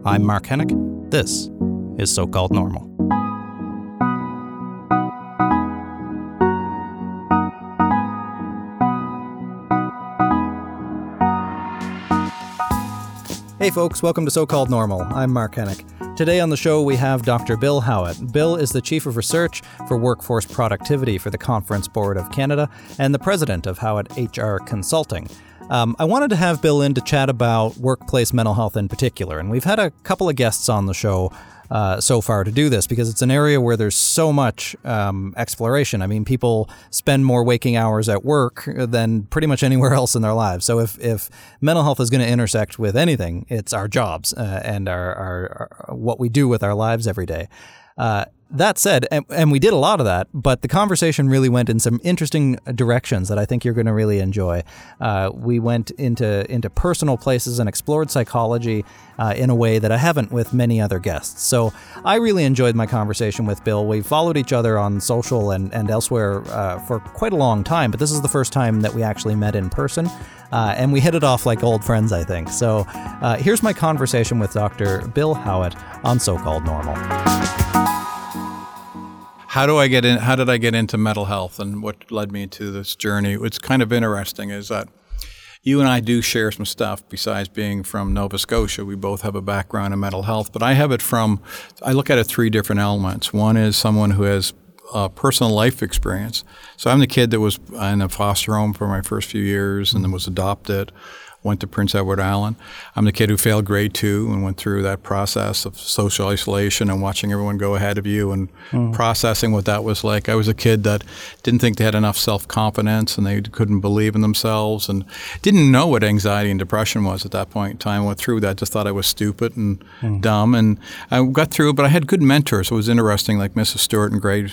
I'm Mark Hennick. This is So-Called Normal. Hey folks, welcome to So-Called Normal. I'm Mark Hennick. Today on the show we have Dr. Bill Howitt. Bill is the Chief of Research for Workforce Productivity for the Conference Board of Canada and the President of Howitt HR Consulting. I wanted to have Bill in to chat about workplace mental health in particular, and we've had a couple of guests on the show so far to do this because it's an area where there's so much exploration. I mean, people spend more waking hours at work than pretty much anywhere else in their lives. So if mental health is going to intersect with anything, it's our jobs and our what we do with our lives every day. That said, and we did a lot of that, but the conversation really went in some interesting directions that I think you're going to really enjoy. We went into personal places and explored psychology in a way that I haven't with many other guests. So I really enjoyed my conversation with Bill. We followed each other on social and elsewhere for quite a long time, but this is the first time that we actually met in person. And we hit it off like old friends, I think. So here's my conversation with Dr. Bill Howitt on So-Called Normal. How did I get into mental health and what led me to this journey? What's kind of interesting is that you and I do share some stuff besides being from Nova Scotia. We both have a background in mental health, but I look at it three different elements. One is someone who has personal life experience. So I'm the kid that was in a foster home for my first few years and then was adopted. Went to Prince Edward Island. I'm the kid who failed grade 2 and went through that process of social isolation and watching everyone go ahead of you and processing what that was like. I was a kid that didn't think they had enough self-confidence and they couldn't believe in themselves and didn't know what anxiety and depression was at that point in time. I went through that, just thought I was stupid and dumb. And I got through it, but I had good mentors. It was interesting, like Mrs. Stewart in grade,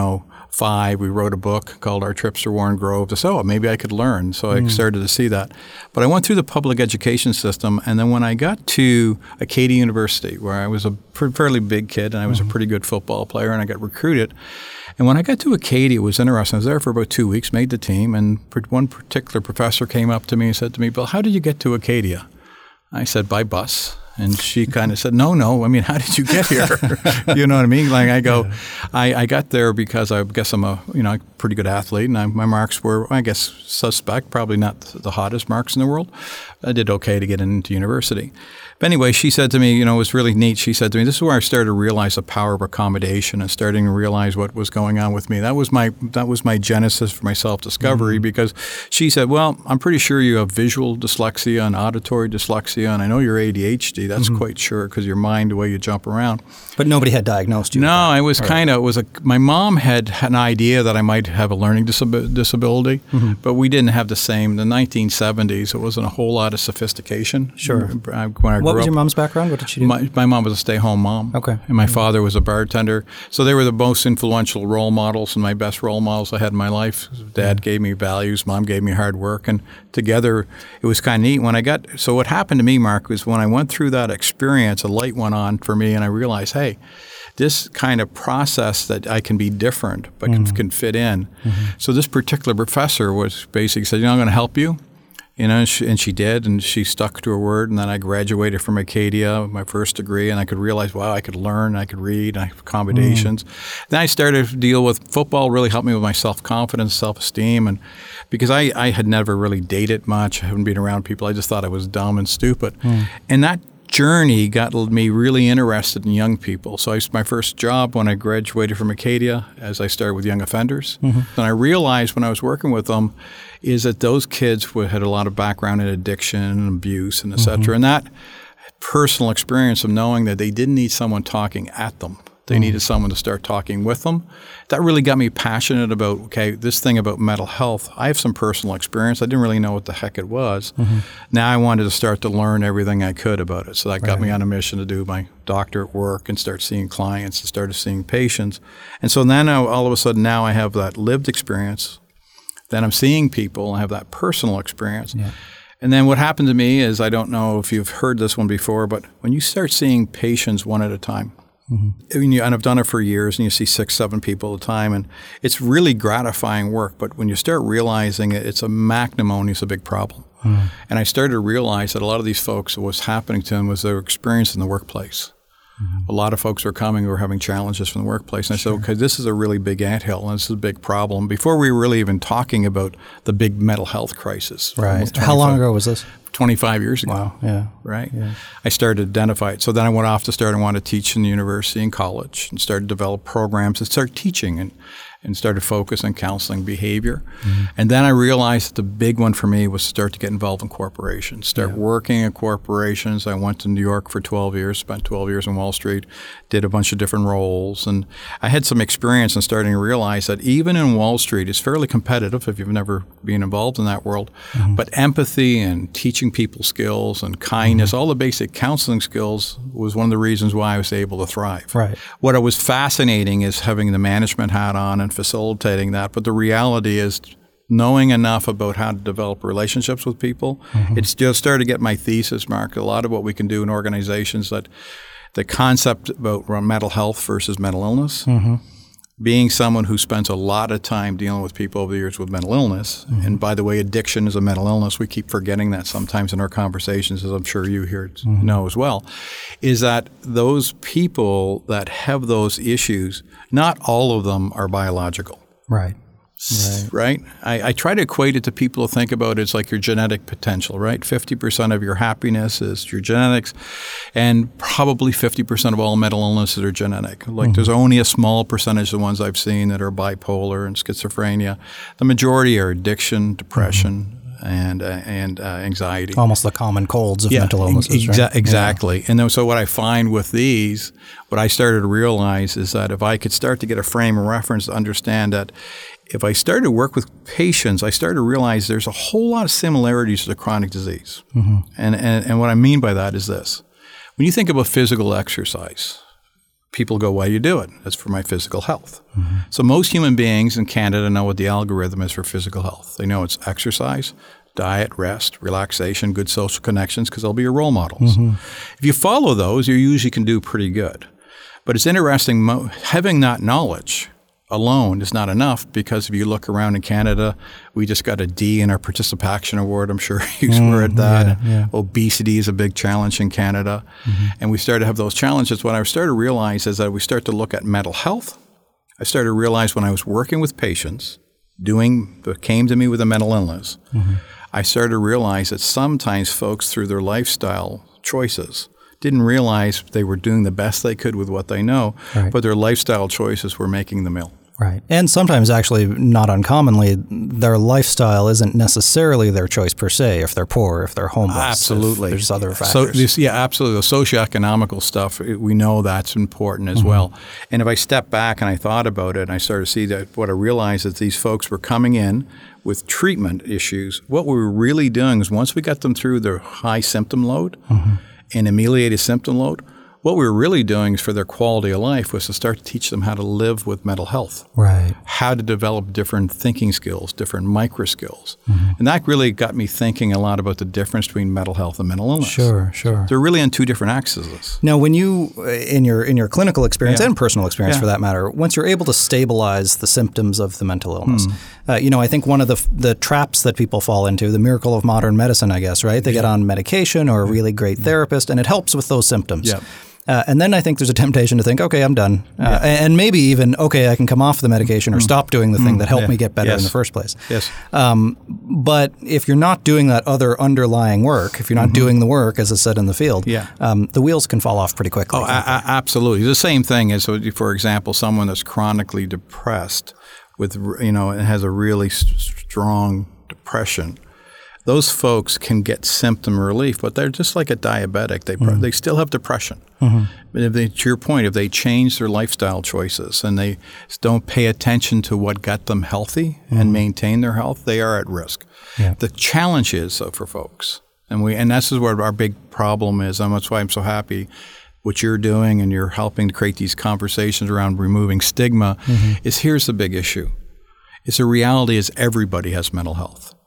5, we wrote a book called Our Trips to Warren Grove. I said, maybe I could learn. So I started to see that. But I went through the public education system, and then when I got to Acadia University, where I was a fairly big kid, and I was a pretty good football player, and I got recruited. And when I got to Acadia, it was interesting. I was there for about 2 weeks, made the team, and one particular professor came up to me and said to me, Bill, how did you get to Acadia? I said, by bus. And she kind of said, no, I mean, how did you get here? You know what I mean? Like I got there because I guess I'm a pretty good athlete, and my marks were, I guess, suspect, probably not the hottest marks in the world. I did okay to get into university. But anyway, she said to me, it was really neat. She said to me, this is where I started to realize the power of accommodation and starting to realize what was going on with me. That was my genesis for my self-discovery because she said, well, I'm pretty sure you have visual dyslexia and auditory dyslexia, and I know you're ADHD. That's quite sure because your mind, the way you jump around. But nobody had diagnosed you. No, I was my mom had an idea that I might have a learning disability, but we didn't have the same. In the 1970s, it wasn't a whole lot of sophistication. Sure. What was your mom's background? What did she do? My mom was a stay-home mom. Okay. And my father was a bartender. So they were the most influential role models and my best role models I had in my life. Dad gave me values. Mom gave me hard work. And together, it was kind of neat. So what happened to me, Mark, was when I went through that experience, a light went on for me and I realized, hey, this kind of process that I can be different but can fit in. So this particular professor was basically said, I'm going to help you. And she did, and she stuck to her word. And then I graduated from Acadia, my first degree, and I could realize, wow, I could learn, I could read, I have accommodations. Then I started to deal with football, really helped me with my self-confidence, self-esteem, and because I had never really dated much, I haven't been around people, I just thought I was dumb and stupid. And that journey got me really interested in young people. So my first job when I graduated from Acadia, as I started with young offenders, and I realized when I was working with them, is that those kids had a lot of background in addiction and abuse and et cetera. And that personal experience of knowing that they didn't need someone talking at them. They needed someone to start talking with them. That really got me passionate about, this thing about mental health. I have some personal experience. I didn't really know what the heck it was. Now I wanted to start to learn everything I could about it. So that got me on a mission to do my doctorate work and start seeing clients and started seeing patients. And so then all of a sudden now I have that lived experience. Then I'm seeing people. I have that personal experience. Yeah. And then what happened to me is, I don't know if you've heard this one before, but when you start seeing patients one at a time, and I've done it for years, and you see 6, 7 people at a time, and it's really gratifying work. But when you start realizing it's a big problem. And I started to realize that a lot of these folks, what was happening to them was their experience in the workplace. A lot of folks were coming who were having challenges from the workplace. And I said, okay, this is a really big anthill, and this is a big problem. Before we were really even talking about the big mental health crisis. Right. How long ago was this? 25 years ago. Wow, yeah. Right? Yeah. I started to identify it. So then I went off to start and wanted to teach in the university and college and started to develop programs and start teaching and started to focus on counseling behavior. And then I realized that the big one for me was to start to get involved in corporations, start working in corporations. I went to New York for 12 years, spent 12 years on Wall Street, did a bunch of different roles. And I had some experience in starting to realize that even in Wall Street, it's fairly competitive if you've never been involved in that world. But empathy and teaching people skills and kindness, all the basic counseling skills was one of the reasons why I was able to thrive. Right. What was fascinating is having the management hat on and facilitating that. But the reality is knowing enough about how to develop relationships with people. It's just started to get my thesis, Mark. A lot of what we can do in organizations, that the concept about mental health versus mental illness, being someone who spends a lot of time dealing with people over the years with mental illness, and by the way, addiction is a mental illness. We keep forgetting that sometimes in our conversations, as I'm sure you here know as well, is that those people that have those issues, not all of them are biological. Right. Right? I try to equate it to people who think about it as like your genetic potential, right? 50% of your happiness is your genetics, and probably 50% of all mental illnesses are genetic. Like there's only a small percentage of the ones I've seen that are bipolar and schizophrenia. The majority are addiction, depression, and anxiety. Almost the common colds of mental illnesses, right? Exactly. And then, so what I find with these, what I started to realize is that if I could start to get a frame of reference to understand that if I started to work with patients, I started to realize there's a whole lot of similarities to chronic disease. And what I mean by that is this. When you think about physical exercise, people go, why do you do it? That's for my physical health. So most human beings in Canada know what the algorithm is for physical health. They know it's exercise, diet, rest, relaxation, good social connections, because they'll be your role models. If you follow those, you usually can do pretty good. But it's interesting, having that knowledge alone is not enough, because if you look around in Canada, we just got a D in our participation award. I'm sure you were at that. Obesity is a big challenge in Canada. And we started to have those challenges. What I started to realize is that we start to look at mental health. I started to realize when I was working with patients, came to me with a mental illness, I started to realize that sometimes folks, through their lifestyle choices, didn't realize they were doing the best they could with what they know, but their lifestyle choices were making them ill. Right. And sometimes, actually, not uncommonly, their lifestyle isn't necessarily their choice per se, if they're poor, if they're homeless. Absolutely. There's other factors. So absolutely. The socioeconomical stuff, we know that's important as well. And if I step back and I thought about it, and I started to see that what I realized is these folks were coming in with treatment issues. What we were really doing is once we got them through their high symptom load and ameliorated symptom load, what we were really doing for their quality of life was to start to teach them how to live with mental health. Right. How to develop different thinking skills, different micro skills. And that really got me thinking a lot about the difference between mental health and mental illness. Sure. They're really on two different axes. Now, when you, in your clinical experience and personal experience for that matter, once you're able to stabilize the symptoms of the mental illness, I think one of the traps that people fall into, the miracle of modern medicine, I guess, right? They get on medication or a really great therapist, and it helps with those symptoms. And then I think there's a temptation to think, okay, I'm done. And maybe even, okay, I can come off the medication or stop doing the thing that helped me get better in the first place. But if you're not doing that other underlying work, if you're not doing the work, as is said in the field, the wheels can fall off pretty quickly. Absolutely. The same thing as, for example, someone that's chronically depressed with, and has a really strong depression. Those folks can get symptom relief, but they're just like a diabetic. They still have depression. But to your point, if they change their lifestyle choices and they don't pay attention to what got them healthy and maintain their health, they are at risk. The challenge is for folks, and this is where our big problem is, and that's why I'm so happy what you're doing and you're helping to create these conversations around removing stigma, is here's the big issue. It's a reality is everybody has mental health.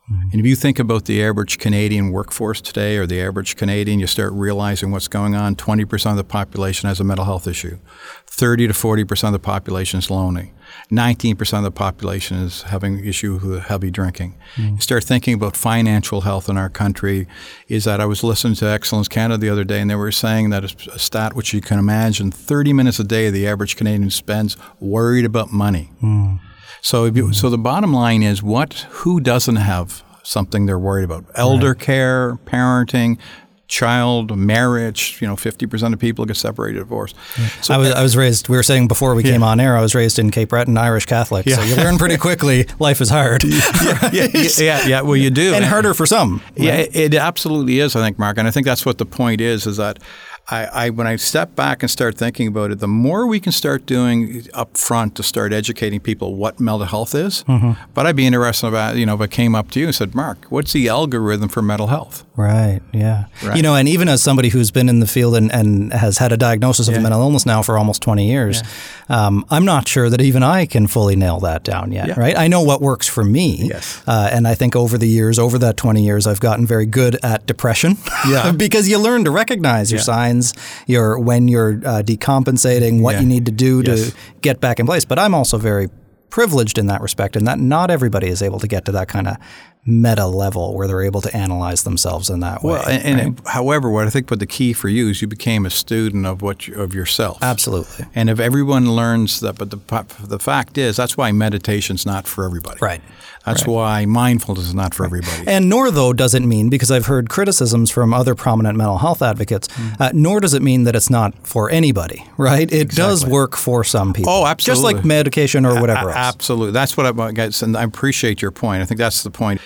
And if you think about the average Canadian workforce today or the average Canadian, you start realizing what's going on. 20% of the population has a mental health issue. 30 to 40% of the population is lonely. 19% of the population is having an issue with heavy drinking. You start thinking about financial health in our country. Is that I was listening to Excellence Canada the other day, and they were saying that a stat which you can imagine, 30 minutes a day the average Canadian spends worried about money. So the bottom line is who doesn't have something they're worried about? Elder care, parenting, child, marriage. 50% of people get separated, divorced. So I was raised, we were saying before we came on air, I was raised in Cape Breton, Irish Catholic. So you learn pretty quickly life is hard. Yeah, well, you do. And harder for some. Right? Yeah, it absolutely is, I think, Mark. And I think that's what the point is that when I step back and start thinking about it, the more we can start doing up front to start educating people what mental health is. But I'd be interested about, if I came up to you and said, Mark, what's the algorithm for mental health? Right, yeah. Right. And even as somebody who's been in the field and has had a diagnosis of a mental illness now for almost 20 years, I'm not sure that even I can fully nail that down yet, right? I know what works for me. And I think over that 20 years, I've gotten very good at depression because you learn to recognize your signs, when you're decompensating, what you need to do to get back in place. But I'm also very privileged in that respect, in that not everybody is able to get to that kind of meta level where they're able to analyze themselves in that way. Well, however, what I think the key for you is you became a student of yourself. Absolutely. And if everyone learns that, but the fact is, that's why meditation's not for everybody. Right. That's why mindfulness is not for everybody. And nor, though, does it mean, because I've heard criticisms from other prominent mental health advocates, nor does it mean that it's not for anybody, right? It does work for some people. Oh, absolutely. Just like medication or whatever else. Absolutely. That's what and I appreciate your point. I think that's the point.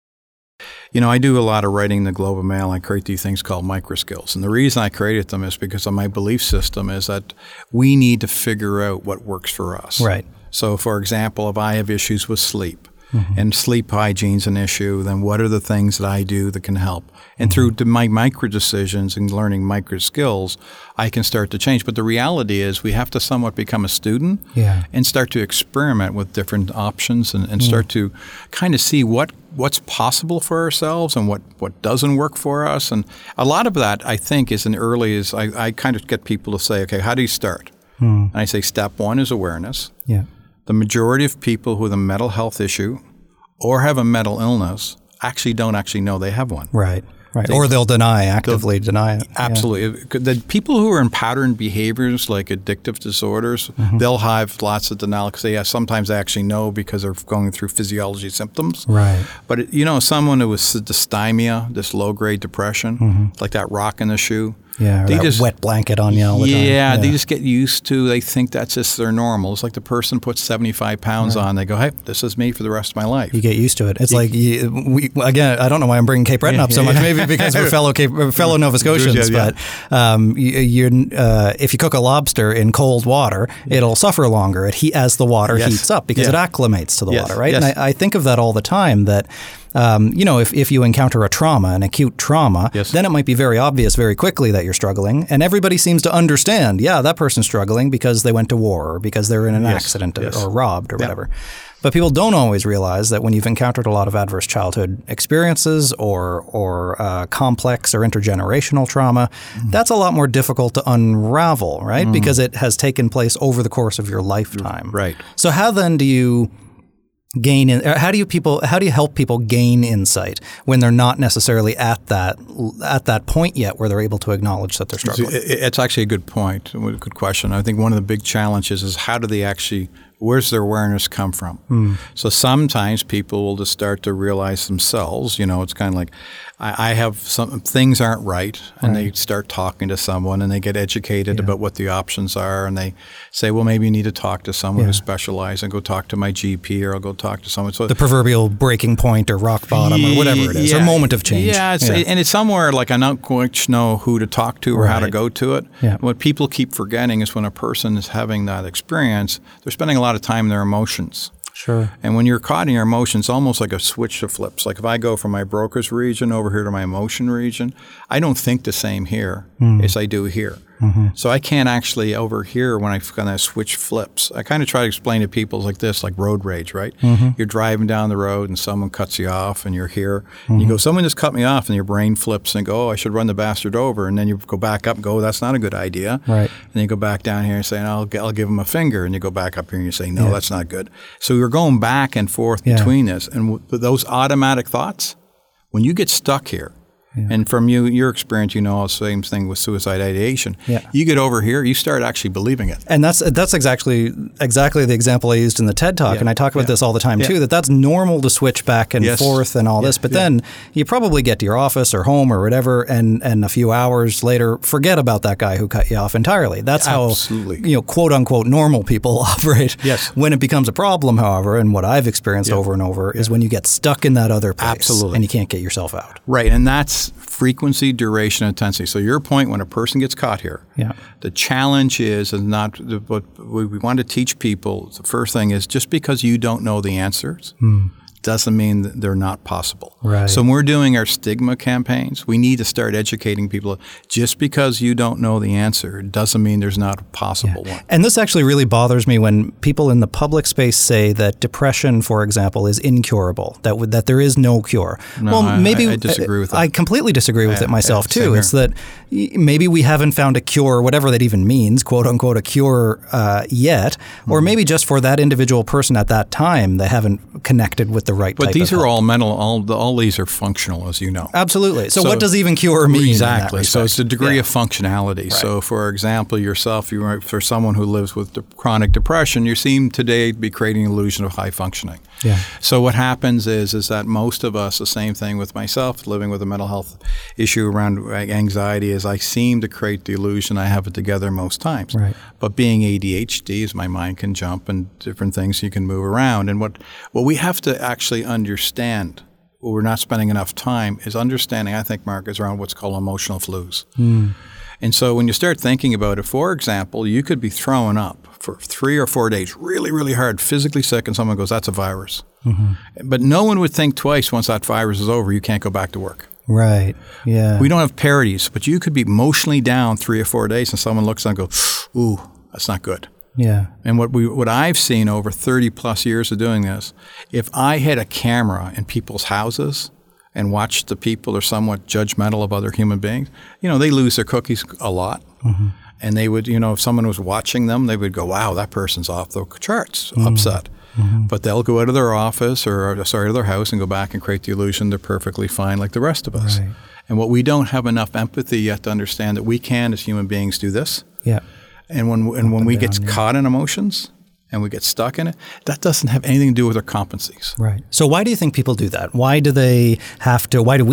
I do a lot of writing in the Globe and Mail. I create these things called microskills. And the reason I created them is because of my belief system is that we need to figure out what works for us. Right. So, for example, if I have issues with sleep, and sleep hygiene's an issue, then what are the things that I do that can help? And through my micro decisions and learning micro skills, I can start to change. But the reality is we have to somewhat become a student and start to experiment with different options and start to kind of see what's possible for ourselves and what doesn't work for us. And a lot of that, I think, is I kind of get people to say, okay, how do you start? And I say step one is awareness. The majority of people with a mental health issue or have a mental illness don't know they have one. Right. Or they'll actively deny it. Absolutely. The people who are in pattern behaviors like addictive disorders, they'll have lots of denial because sometimes they actually know because they're going through physiology symptoms. Right. But, someone who was dysthymia, this low-grade depression, like that rock in the shoe, Yeah, or they that just wet blanket on you all the time. Yeah, they just get used to, they think that's just their normal. It's like the person puts 75 pounds on, they go, hey, this is me for the rest of my life. You get used to it. It's like, again, I don't know why I'm bringing Cape Breton up so much, maybe because we're fellow Nova Scotians, but if you cook a lobster in cold water, it'll suffer longer as the water heats up because it acclimates to the water, right? And I think of that all the time that, if you encounter a trauma, an acute trauma, then it might be very obvious very quickly that you're struggling. And everybody seems to understand, that person's struggling because they went to war or because they're in an accident or robbed or whatever. But people don't always realize that when you've encountered a lot of adverse childhood experiences or complex or intergenerational trauma, that's a lot more difficult to unravel, right? Because it has taken place over the course of your lifetime. Right. So how then do you how do you help people gain insight when they're not necessarily at that point yet where they're able to acknowledge that they're struggling? It's actually a good point, a good question. I think one of the big challenges is how do they actually, where's their awareness come from? So sometimes people will just start to realize themselves, it's kind of like, I have things aren't right, and they start talking to someone and they get educated about what the options are, and they say, well, maybe you need to talk to someone who specializes, and go talk to my GP, or I'll go talk to someone. So the proverbial breaking point or rock bottom or whatever it is, or moment of change. And it's somewhere like I don't quite know who to talk to or how to go to it. What people keep forgetting is when a person is having that experience, they're spending a lot of time in their emotions. Sure. And when you're caught in your emotions, almost like a switch that flips. Like if I go from my broker's region over here to my emotion region, I don't think the same here as I do here. So I can't actually overhear when I kind of switch flips. I kind of try to explain to people like this, like road rage, right? You're driving down the road and someone cuts you off and you're here. And you go, someone just cut me off, and your brain flips and go, oh, I should run the bastard over. And then you go back up and go, that's not a good idea. Right. And then you go back down here and say, I'll give him a finger. And you go back up here and you say, no, that's not good. So you're going back and forth between this. And those automatic thoughts, when you get stuck here, and from your experience, you know, the same thing with suicide ideation. You get over here, you start actually believing it. And that's exactly the example I used in the TED Talk, and I talk about this all the time too, that's normal to switch back and forth and all this, but then you probably get to your office or home or whatever, and a few hours later, forget about that guy who cut you off entirely. That's how, you know, quote unquote normal people operate. When it becomes a problem, however, and what I've experienced over and over, is when you get stuck in that other place and you can't get yourself out. Right, and that's frequency, duration, intensity. So your point, when a person gets caught here, the challenge is not what we want to teach people. The first thing is, just because you don't know the answers doesn't mean that they're not possible. Right. So when we're doing our stigma campaigns, we need to start educating people. Just because you don't know the answer doesn't mean there's not a possible one. And this actually really bothers me when people in the public space say that depression, for example, is incurable, that there is no cure. No, well, maybe I disagree with that. I completely disagree with it myself too. It's that maybe we haven't found a cure, whatever that even means, quote unquote, a cure yet, or maybe just for that individual person at that time, they haven't connected with the right type of help. But these are all mental, all these are functional, as you know. Absolutely. So what does even cure mean? Exactly. So it's a degree of functionality. Right. So for example, yourself, for someone who lives with chronic depression, you seem today to be creating an illusion of high functioning. So what happens is that most of us, the same thing with myself, living with a mental health issue around anxiety, is I seem to create the illusion I have it together most times. Right. But being ADHD is my mind can jump and different things you can move around. And what we have to actually understand, what we're not spending enough time, is understanding, I think, Mark, is around what's called emotional flus. And so when you start thinking about it, for example, you could be throwing up for 3 or 4 days, really, really hard, physically sick, and someone goes, that's a virus. But no one would think twice once that virus is over, you can't go back to work. Right. Yeah. We don't have parodies, but you could be emotionally down 3 or 4 days and someone looks and goes, ooh, that's not good. Yeah. And what I've seen over 30 plus years of doing this, if I had a camera in people's houses and watched the people are somewhat judgmental of other human beings, you know, they lose their cookies a lot. And they would, you know, if someone was watching them, they would go, wow, that person's off the charts, upset. But they'll go out of their office to their house and go back and create the illusion they're perfectly fine like the rest of us. Right. And what we don't have enough empathy yet to understand that we can, as human beings, do this. And when we get caught in emotions and we get stuck in it, that doesn't have anything to do with our competencies. Right. So why do you think people do that? Why do we have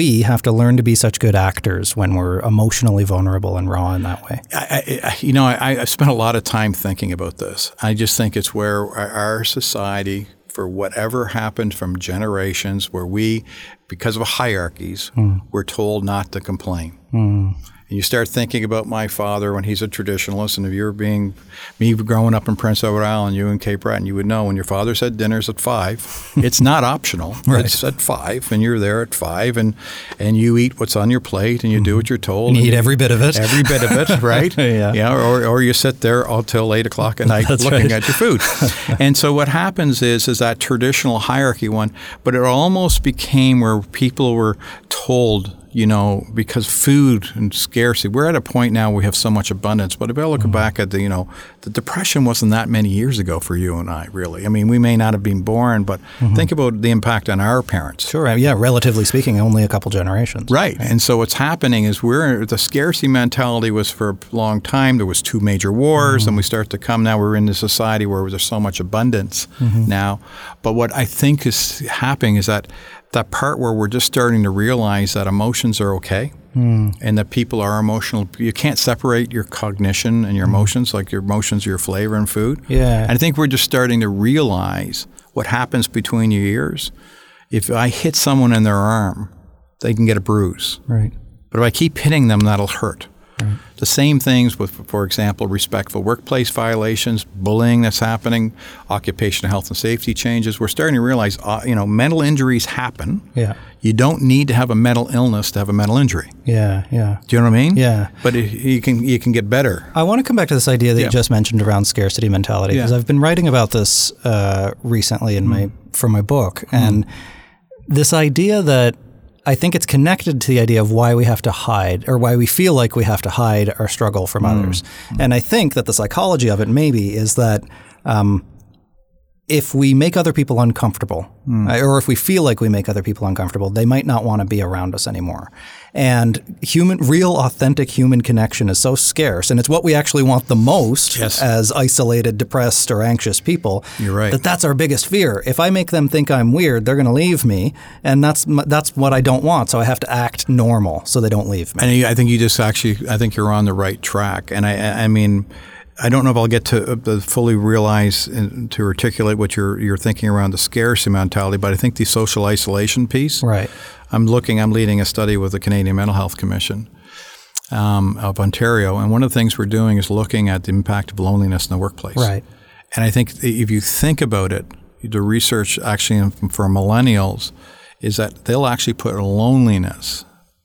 to learn to be such good actors when we're emotionally vulnerable and raw in that way? I spent a lot of time thinking about this. I just think it's where our society, for whatever happened from generations, where we, because of hierarchies, we're told not to complain. And you start thinking about my father when he's a traditionalist, and if you're being me growing up in Prince Edward Island, you in Cape Breton, you would know when your father said dinner's at 5, it's not optional. Right. It's at 5, and you're there at 5, and you eat what's on your plate, and you do what you're told. You eat every bit of it. Every bit of it, right? Or you sit there until 8 o'clock at night looking at your food. And so what happens is that traditional hierarchy one, but it almost became where people were told, you know, because food and scarcity, we're at a point now where we have so much abundance. But if I look back at the depression wasn't that many years ago for you and I, really. I mean, we may not have been born, but think about the impact on our parents. Sure. Yeah. Relatively speaking, only a couple generations. Right. And so what's happening is the scarcity mentality was for a long time. There was 2 major wars, and we start to come now. We're in a society where there's so much abundance now. But what I think is happening is that part where we're just starting to realize that emotions are okay and that people are emotional. You can't separate your cognition and your emotions, like your emotions are your flavor and food. Yeah. And I think we're just starting to realize what happens between your ears. If I hit someone in their arm, they can get a bruise. Right. But if I keep hitting them, that'll hurt. The same things with, for example, respectful workplace violations, bullying that's happening, occupational health and safety changes. We're starting to realize, mental injuries happen. Yeah. You don't need to have a mental illness to have a mental injury. Yeah, yeah. Do you know what I mean? Yeah. But you can get better. I want to come back to this idea that you just mentioned around scarcity mentality, because I've been writing about this recently for my book, and this idea that I think it's connected to the idea of why we have to hide, or why we feel like we have to hide our struggle from others. And I think that the psychology of it maybe is that if we make other people uncomfortable, or if we feel like we make other people uncomfortable, they might not want to be around us anymore. And real, authentic human connection is so scarce, and it's what we actually want the most as isolated, depressed, or anxious people. You're right. That's our biggest fear. If I make them think I'm weird, they're going to leave me, and that's what I don't want. So I have to act normal so they don't leave me. And I think I think you're on the right track. And I mean, I don't know if I'll get to fully realize and to articulate what you're thinking around the scarcity mentality, but I think the social isolation piece. Right. I'm leading a study with the Canadian Mental Health Commission of Ontario, and one of the things we're doing is looking at the impact of loneliness in the workplace. Right. And I think if you think about it, the research actually for millennials is that they'll actually put loneliness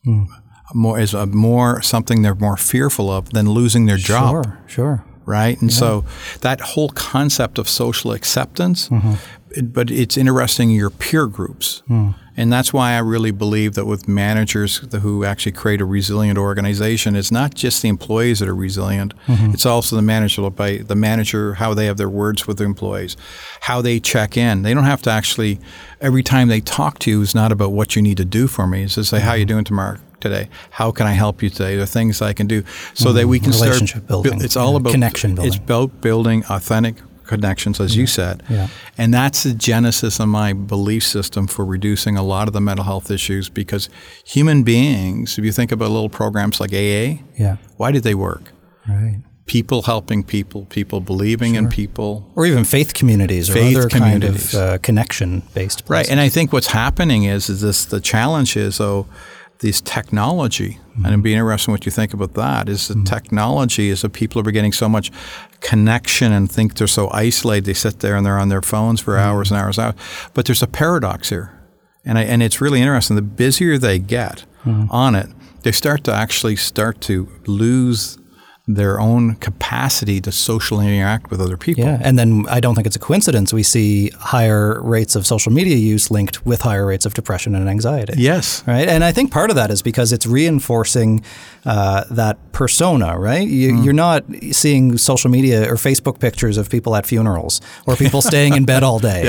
more something they're more fearful of than losing their job. Sure. Right? And so that whole concept of social acceptance, but it's interesting in your peer groups. And that's why I really believe that with managers who actually create a resilient organization, it's not just the employees that are resilient, it's also the manager, how they have their words with the employees, how they check in. They don't have to actually, every time they talk to you, it's not about what you need to do for me. It's just say, how you doing today? How can I help you today? There are things I can do so that we can relationship building. It's all about connection building. It's about building authentic connections, as you said. Yeah. And that's the genesis of my belief system for reducing a lot of the mental health issues, because human beings, if you think about little programs like AA, why did they work? Right. People helping people, people believing in people. Or even faith communities or other kind of connection-based places. Right. And I think what's happening is the challenge is, this technology, and it'd be interesting what you think about that, is the technology is that people are getting so much connection and think they're so isolated. They sit there and they're on their phones for hours and hours out. But there's a paradox here. And it's really interesting. The busier they get on it, they start to lose their own capacity to socially interact with other people. Yeah, and then I don't think it's a coincidence we see higher rates of social media use linked with higher rates of depression and anxiety. Yes. Right, and I think part of that is because it's reinforcing that persona, right? You're not seeing social media or Facebook pictures of people at funerals or people staying in bed all day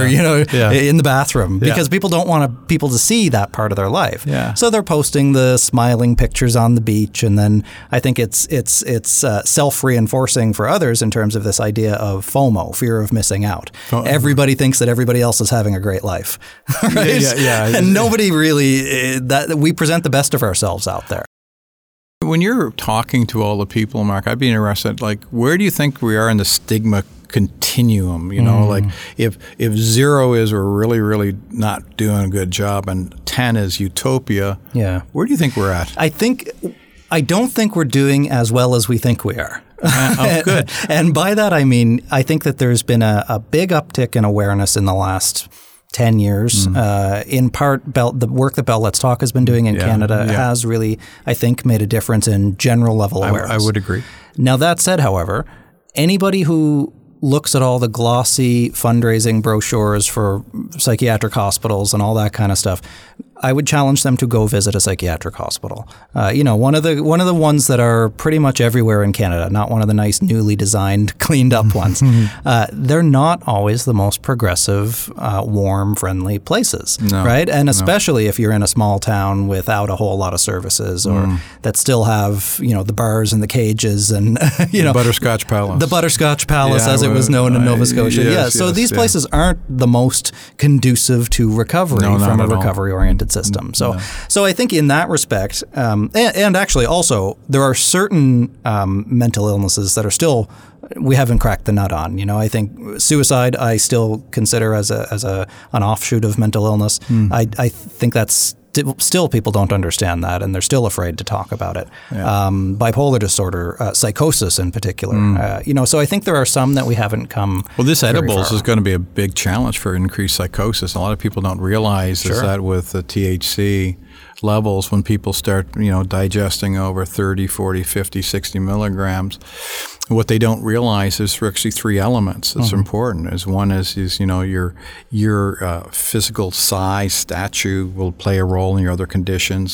in the bathroom, because people don't want people to see that part of their life. Yeah. So they're posting the smiling pictures on the beach, and then I think it's self-reinforcing for others in terms of this idea of FOMO, fear of missing out. Everybody thinks that everybody else is having a great life, right? And nobody really, that we present the best of ourselves out there. When you're talking to all the people, Mark, I'd be interested, where do you think we are in the stigma continuum? Like if 0 is we're really, really not doing a good job and 10 is utopia, where do you think we're at? I don't think we're doing as well as we think we are. Good. And by that, I mean, I think that there's been a big uptick in awareness in the last 10 years. In part, the work that Bell Let's Talk has been doing in Canada has really, I think, made a difference in general level awareness. I would agree. Now, that said, however, anybody who looks at all the glossy fundraising brochures for psychiatric hospitals and all that kind of stuff, I would challenge them to go visit a psychiatric hospital. One of the ones that are pretty much everywhere in Canada, not one of the nice, newly designed, cleaned up ones. They're not always the most progressive, warm, friendly places, right? And especially if you're in a small town without a whole lot of services, or that still have, the bars and the cages and, the Butterscotch Palace. The Butterscotch Palace, as it was known in Nova Scotia. So these places aren't the most conducive to recovery from a recovery-oriented system. So I think in that respect, and actually also there are certain mental illnesses that are still, we haven't cracked the nut on. I think suicide I still consider as an offshoot of mental illness. I think that's still people don't understand that, and they're still afraid to talk about it. Yeah. Bipolar disorder, psychosis in particular. So I think there are some that we haven't come. Well, this edibles is going to be a big challenge for increased psychosis. A lot of people don't realize is that with the THC levels, when people start, digesting over 30, 40, 50, 60 milligrams, what they don't realize is there are actually three elements that's important. One is your physical size, stature will play a role in your other conditions.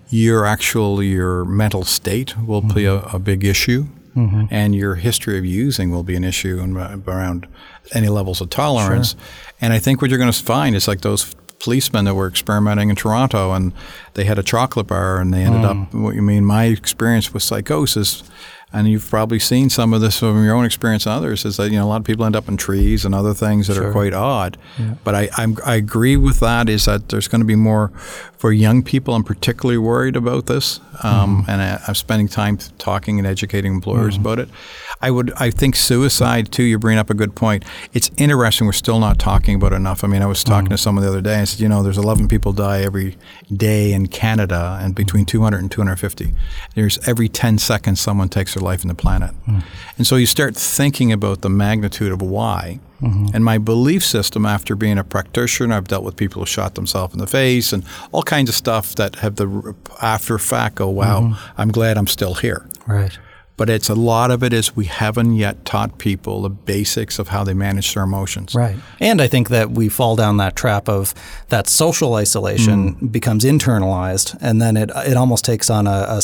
Your mental state will play a big issue. And your history of using will be an issue around any levels of tolerance. Sure. And I think what you're going to find is like those policemen that were experimenting in Toronto, and they had a chocolate bar, and they ended up. My experience with psychosis, and you've probably seen some of this from your own experience and others, is that a lot of people end up in trees and other things that are quite odd. Yeah. But I agree with that. Is that there's going to be more for young people. I'm particularly worried about this, and I'm spending time talking and educating employers about it. I think suicide too. You bring up a good point. It's interesting. We're still not talking about it enough. I was talking to someone the other day, and I said, there's 11 people die every day in Canada, and between 200 and 250. There's every 10 seconds someone takes their life on the planet. And so you start thinking about the magnitude of why. And my belief system, after being a practitioner, I've dealt with people who shot themselves in the face and all kinds of stuff that have the after fact go, wow, I'm glad I'm still here. Right. But a lot of it is we haven't yet taught people the basics of how they manage their emotions. Right. And I think that we fall down that trap of that social isolation becomes internalized, and then it almost takes on a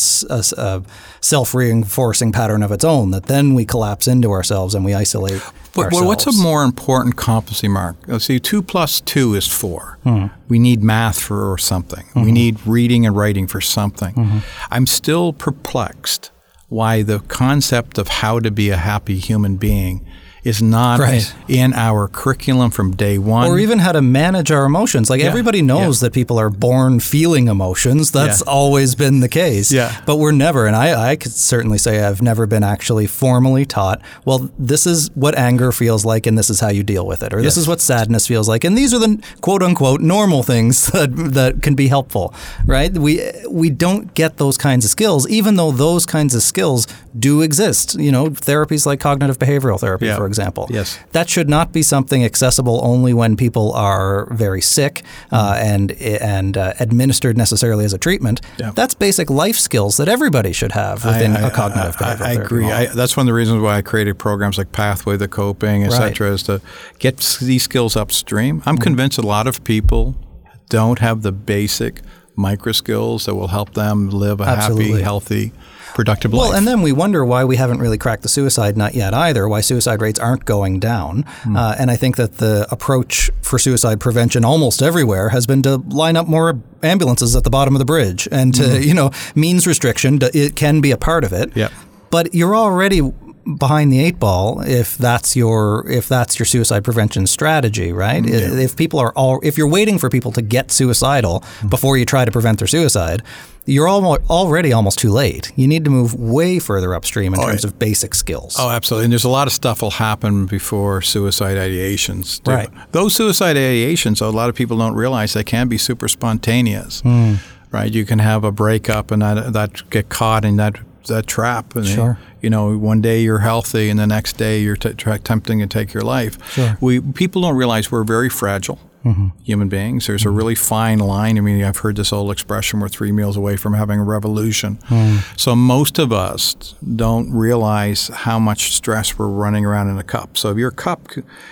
self-reinforcing pattern of its own, that then we collapse into ourselves and we isolate But ourselves. What's a more important competency, Mark? See, 2 + 2 is 4. We need math for something. We need reading and writing for something. I'm still perplexed why the concept of how to be a happy human being is not in our curriculum from day one. Or even how to manage our emotions. Everybody knows that people are born feeling emotions. That's always been the case. Yeah. But we're never, and I could certainly say I've never been actually formally taught, well, this is what anger feels like and this is how you deal with it. Or this is what sadness feels like. And these are the quote unquote normal things that can be helpful, right? We don't get those kinds of skills, even though those kinds of skills do exist. Therapies like cognitive behavioral therapy, for example. Yes. That should not be something accessible only when people are very sick and administered necessarily as a treatment. Yeah. That's basic life skills that everybody should have within a cognitive behavioral therapy. I agree. That's one of the reasons why I created programs like Pathway to Coping, et cetera, is to get these skills upstream. I'm convinced a lot of people don't have the basic micro skills that will help them live a happy, healthy, productive life. Well, and then we wonder why we haven't really cracked the suicide nut yet either, why suicide rates aren't going down. And I think that the approach for suicide prevention almost everywhere has been to line up more ambulances at the bottom of the bridge and to, means restriction, it can be a part of it. Yeah. But you're already behind the 8 ball if that's your suicide prevention strategy, right? Yeah. If you're waiting for people to get suicidal before you try to prevent their suicide, you're already almost too late. You need to move way further upstream in terms of basic skills. Oh, absolutely. And there's a lot of stuff will happen before suicide ideations. Right. Those suicide ideations, a lot of people don't realize they can be super spontaneous. Right? You can have a breakup and that get caught in that trap. And sure. One day you're healthy and the next day you're attempting to take your life. Sure. People don't realize we're very fragile human beings. There's a really fine line. I've heard this old expression, we're 3 meals away from having a revolution. So most of us don't realize how much stress we're running around in a cup. So if your cup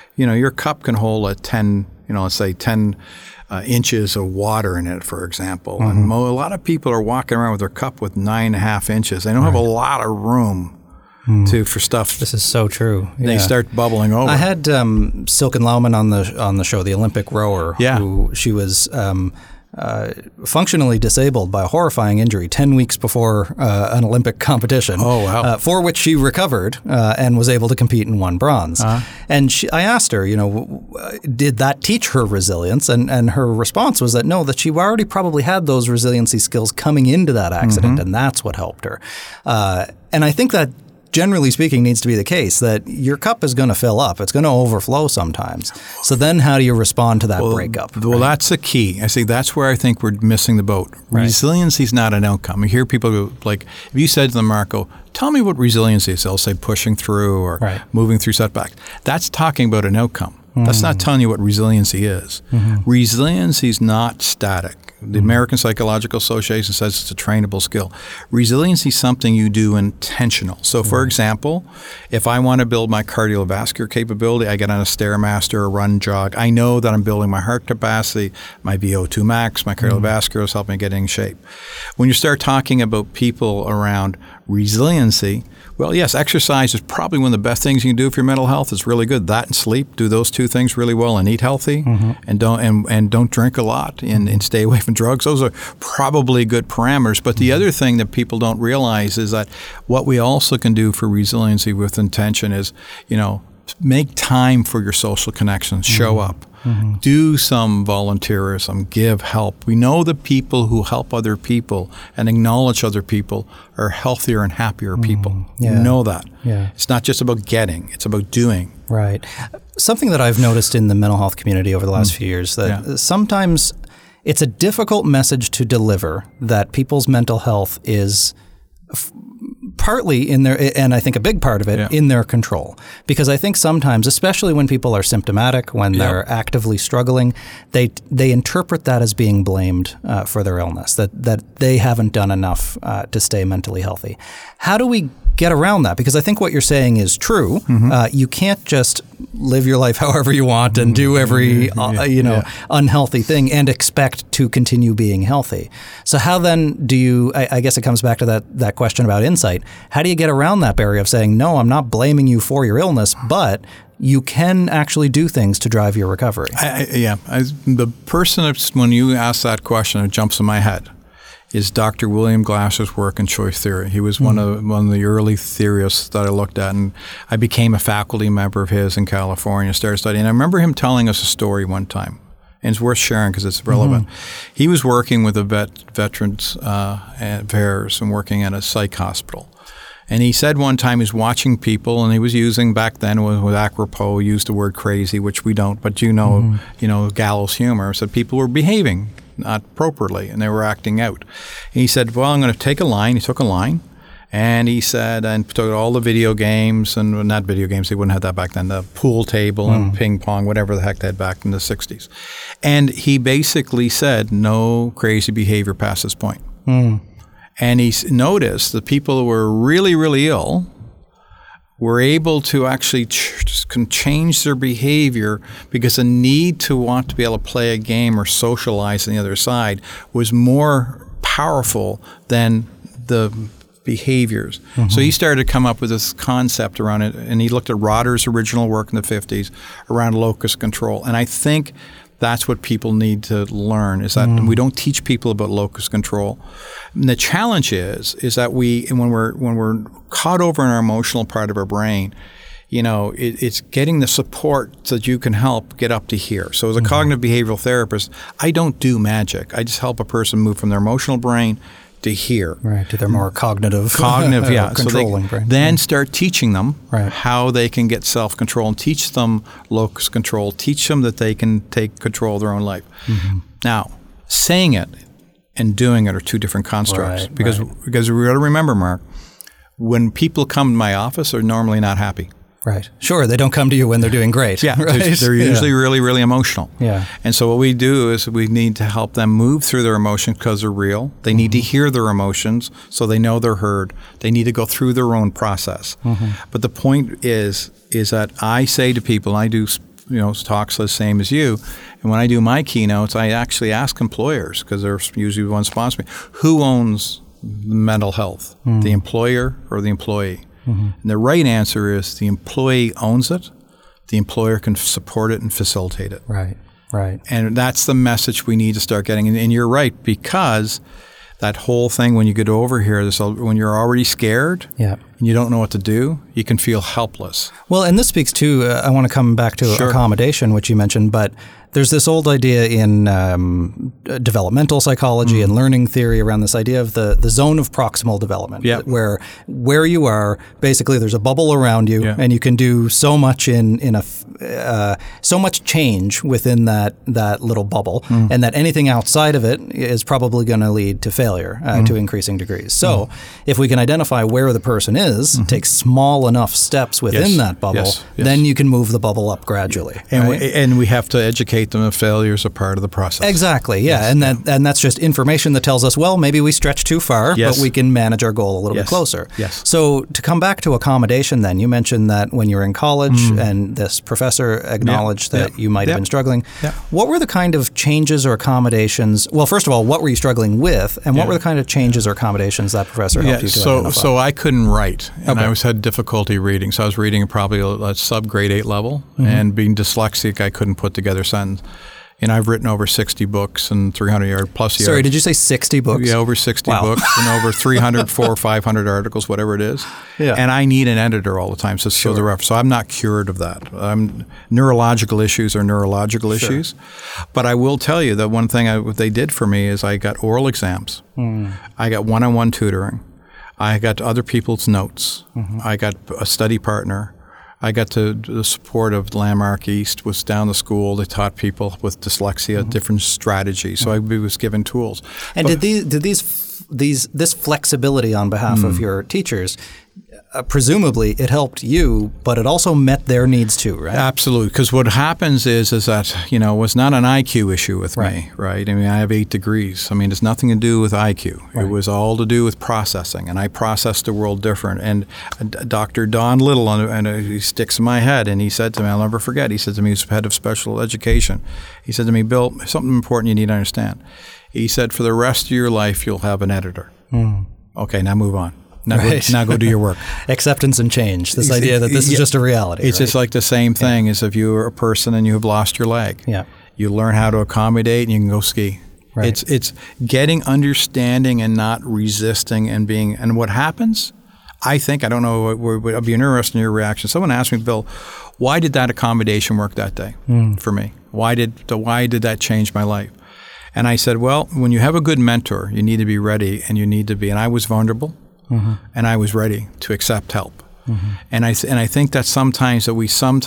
can hold a 10, let's say 10 inches of water in it, for example. And a lot of people are walking around with their cup with 9.5 inches. They don't have a lot of room for stuff. This is so true. They start bubbling over. I had Silken Laumann on the show, the Olympic rower. Yeah. Who she was functionally disabled by a horrifying injury 10 weeks before an Olympic competition. Oh, wow. For which she recovered and was able to compete and won bronze. And I asked her, did that teach her resilience? And her response was that no, that she already probably had those resiliency skills coming into that accident, and that's what helped her. And I think that generally speaking, needs to be the case, that your cup is going to fill up. It's going to overflow sometimes. So then how do you respond to that breakup? Well, that's the key. I see that's where I think we're missing the boat. Right. Resiliency is not an outcome. You hear people go, like, if you said to them, Marco, tell me what resiliency is, they'll say pushing through or moving through setbacks. That's talking about an outcome. That's not telling you what resiliency is. Resiliency is not static. The American Psychological Association says it's a trainable skill. Resiliency is something you do intentional. So, for example, if I want to build my cardiovascular capability, I get on a Stairmaster or run, jog. I know that I'm building my heart capacity, my VO2 max, my cardiovascular is helping me get in shape. When you start talking about people around resiliency, well, yes, exercise is probably one of the best things you can do for your mental health. It's really good. That and sleep, do those two things really well, and eat healthy, and don't drink a lot, and stay away from drugs. Those are probably good parameters. But the other thing that people don't realize is that what we also can do for resiliency with intention is, make time for your social connections. Show up. Do some volunteerism, give help. We know that people who help other people and acknowledge other people are healthier and happier people. You know that. It's not just about getting, it's about doing. Right. Something that I've noticed in the mental health community over the last few years, that sometimes it's a difficult message to deliver that people's mental health is partly in their, and I think a big part of it, in their control. Because I think sometimes, especially when people are symptomatic, when they're actively struggling, they interpret that as being blamed for their illness, that they haven't done enough to stay mentally healthy. How do we get around that? Because I think what you're saying is true. You can't just live your life however you want and do every unhealthy thing and expect to continue being healthy. So how then do you, I guess it comes back to that question about insight. How do you get around that barrier of saying, no, I'm not blaming you for your illness, but you can actually do things to drive your recovery? The person, when you ask that question, it jumps in my head, is Dr. William Glasser's work in choice theory. He was one of the early theorists that I looked at, and I became a faculty member of his in California, started studying. And I remember him telling us a story one time, and it's worth sharing because it's relevant. He was working with the Veterans Affairs and working at a psych hospital. And he said one time he's watching people, and he was using, back then with Acropo, used the word crazy, which we don't, but gallows humor, said people were behaving not appropriately, and they were acting out. And he said, well, I'm going to take a line. He took a line, and he said, and took all the video games, and not video games, they wouldn't have that back then, the pool table and ping pong, whatever the heck they had back in the 60s. And he basically said, no crazy behavior past this point. And he noticed the people who were really, really ill were able to actually change their behavior because the need to want to be able to play a game or socialize on the other side was more powerful than the behaviors. So he started to come up with this concept around it, and he looked at Rotter's original work in the 50s around locus control. And I think that's what people need to learn, is that we don't teach people about locus control. And the challenge is that when we're caught over in our emotional part of our brain, it's getting the support so that you can help get up to here. So as a cognitive behavioral therapist, I don't do magic. I just help a person move from their emotional brain to here. Right, to their more cognitive controlling brain. Then start teaching them how they can get self-control, and teach them locus control, teach them that they can take control of their own life. Now, saying it and doing it are two different constructs. Because we got to remember, Mark, when people come to my office, they're normally not happy. Right. Sure. They don't come to you when they're doing great. Yeah. Right? They're usually really, really emotional. Yeah. And so what we do is we need to help them move through their emotions because they're real. They need to hear their emotions so they know they're heard. They need to go through their own process. But the point is that I say to people, I do talks the same as you, and when I do my keynotes, I actually ask employers, because they're usually the ones sponsoring me, who owns mental health, the employer or the employee? And the right answer is the employee owns it. The employer can support it and facilitate it. Right. And that's the message we need to start getting. And you're right, because that whole thing, when you get over here, when you're already scared and you don't know what to do, you can feel helpless. Well, and this speaks to, I want to come back to accommodation, which you mentioned, but There's this old idea in developmental psychology and learning theory around this idea of the zone of proximal development, where you are, basically there's a bubble around you, and you can do so much so much change within that little bubble, and that anything outside of it is probably going to lead to failure to increasing degrees. So if we can identify where the person is, take small enough steps within that bubble, then you can move the bubble up gradually. And we have to educate them that failure is a part of the process. Exactly, and that's just information that tells us, well, maybe we stretch too far, but we can manage our goal a little bit closer. Yes. So to come back to accommodation then, you mentioned that when you were in college and this professor acknowledged that you might have been struggling. What were the kind of changes or accommodations? Well, first of all, what were you struggling with, and what were the kind of changes or accommodations that professor helped you to identify? So I couldn't write, and I had difficulty reading. So I was reading probably a sub-grade 8 level, and being dyslexic, I couldn't put together sentences. And I've written over 60 books and 300 plus yards. Sorry, did you say 60 books? Yeah, over 60 books and over 300, 400 or 500 articles, whatever it is. Yeah. And I need an editor all the time, so the reference. So I'm not cured of that. Neurological issues are neurological issues. But I will tell you that one thing they did for me is I got oral exams. I got one-on-one tutoring. I got other people's notes. I got a study partner. I got the support of Landmark East, was down the school. They taught people with dyslexia different strategies. So I was given tools. And did this flexibility on behalf of your teachers, presumably it helped you, but it also met their needs too, right? Absolutely, because what happens is that, it was not an IQ issue with me, right? I mean, I have 8 degrees. I mean, it's nothing to do with IQ. It was all to do with processing, and I processed the world different. And Dr. Don Little, and he sticks in my head, and he said to me, I'll never forget, he said to me, he's head of special education. He said to me, Bill, something important you need to understand. He said, for the rest of your life, you'll have an editor. Okay, now move on. Now go do your work. Acceptance and change. This idea that this is just a reality. It's just like the same thing as if you're a person and you have lost your leg. Yeah. You learn how to accommodate and you can go ski. Right. It's getting understanding and not resisting and being. And what happens, I think, I don't know, I'd be interested in your reaction. Someone asked me, Bill, why did that accommodation work that day for me? Why did that change my life? And I said, well, when you have a good mentor, you need to be ready and I was vulnerable. And I was ready to accept help. And I think that sometimes we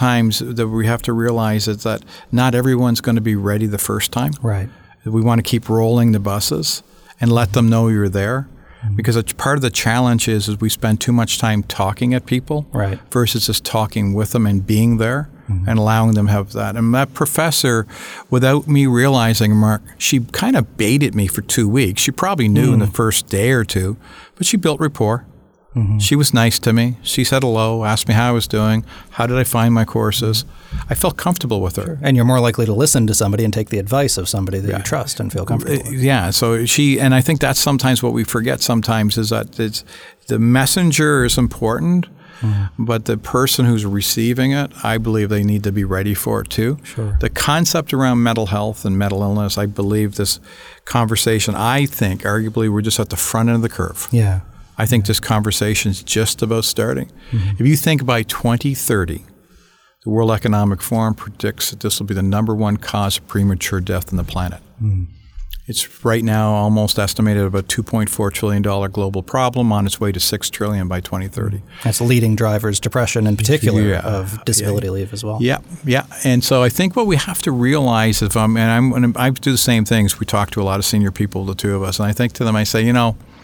have to realize is that not everyone's going to be ready the first time. Right. We want to keep rolling the buses and let them know you're there. Because part of the challenge is we spend too much time talking at people versus just talking with them and being there and allowing them to have that. And that professor, without me realizing, Mark, she kind of baited me for 2 weeks. She probably knew in the first day or two, but she built rapport. She was nice to me. She said hello, asked me how I was doing, how did I find my courses. I felt comfortable with her. And you're more likely to listen to somebody and take the advice of somebody that you trust and feel comfortable with. Yeah, so and I think that's sometimes what we forget sometimes is that the messenger is important, but the person who's receiving it, I believe they need to be ready for it too. Sure. The concept around mental health and mental illness, I believe this conversation, I think arguably we're just at the front end of the curve. Yeah. I think this conversation is just about starting. If you think by 2030, the World Economic Forum predicts that this will be the #1 cause of premature death on the planet. It's right now almost estimated about $2.4 trillion global problem on its way to $6 trillion by 2030. That's leading drivers, depression in particular, of disability leave as well. Yeah. And so I think what we have to realize is, I do the same things. We talk to a lot of senior people, the two of us, and I think to them, I say,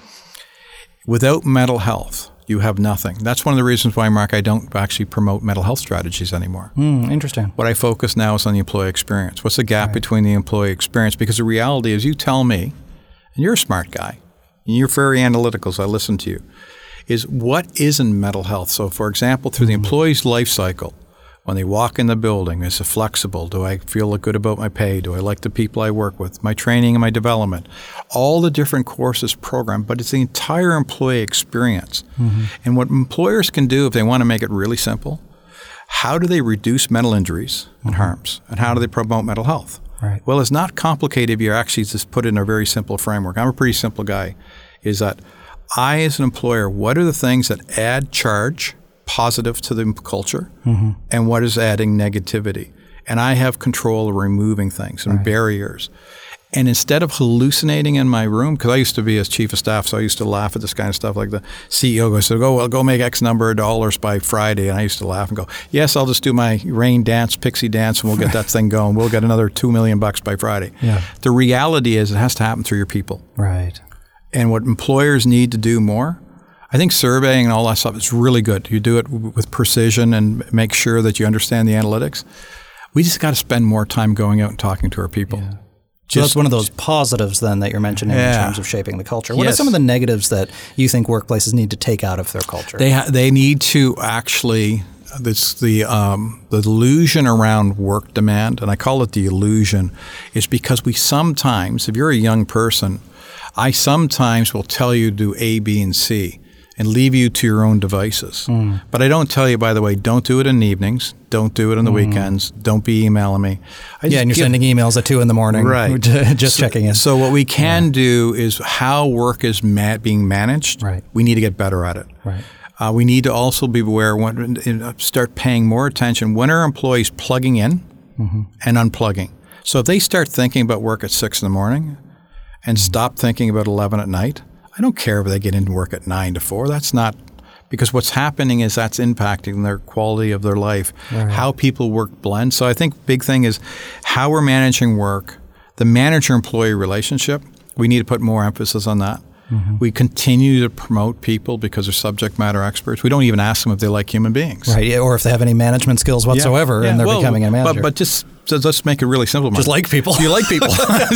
without mental health, you have nothing. That's one of the reasons why, Mark, I don't actually promote mental health strategies anymore. Interesting. What I focus now is on the employee experience. What's the gap between the employee experience? Because the reality is, you tell me, and you're a smart guy, and you're very analytical, so I listen to you, is what isn't mental health? So, for example, through the employee's life cycle, when they walk in the building, is it flexible? Do I feel good about my pay? Do I like the people I work with? My training and my development. All the different courses programmed, but it's the entire employee experience. And what employers can do if they want to make it really simple, how do they reduce mental injuries and harms? And how do they promote mental health? Right. Well, it's not complicated if you actually just put it in a very simple framework. I'm a pretty simple guy. Is that I, as an employer, what are the things that add charge, positive to the culture, and what is adding negativity? and I have control of removing things and barriers. And instead of hallucinating in my room, because I used to be as chief of staff, so I used to laugh at this kind of stuff. Like the CEO goes, go make X number of dollars by Friday. And I used to laugh and go, yes, I'll just do my rain dance, pixie dance, and we'll get that thing going. We'll get another $2 million by Friday. Yeah. The reality is it has to happen through your people. Right. And what employers need to do more, I think surveying and all that stuff is really good. You do it with precision and make sure that you understand the analytics. We just got to spend more time going out and talking to our people. Yeah. So that's one of those positives then that you're mentioning in terms of shaping the culture. What are some of the negatives that you think workplaces need to take out of their culture? They need to actually, the illusion around work demand, and I call it the illusion, is because we sometimes, if you're a young person, I sometimes will tell you to do A, B, and C and leave you to your own devices. But I don't tell you, by the way, don't do it in the evenings, don't do it on the weekends, don't be emailing me. And you're sending emails at 2 a.m, right? Just checking in. So what we can do is how work is being managed. Right. We need to get better at it. Right. We need to also be aware, start paying more attention. When are employees plugging in and unplugging? So if they start thinking about work at 6 a.m. and stop thinking about 11 at night, I don't care if they get into work at 9 to 4. That's not, because what's happening is that's impacting their quality of their life, how people work blend. So I think big thing is how we're managing work, the manager-employee relationship. We need to put more emphasis on that. We continue to promote people because they're subject matter experts. We don't even ask them if they like human beings. Right, or if they have any management skills whatsoever and they're becoming a manager. But just let's make it really simple. Just like people. You like people.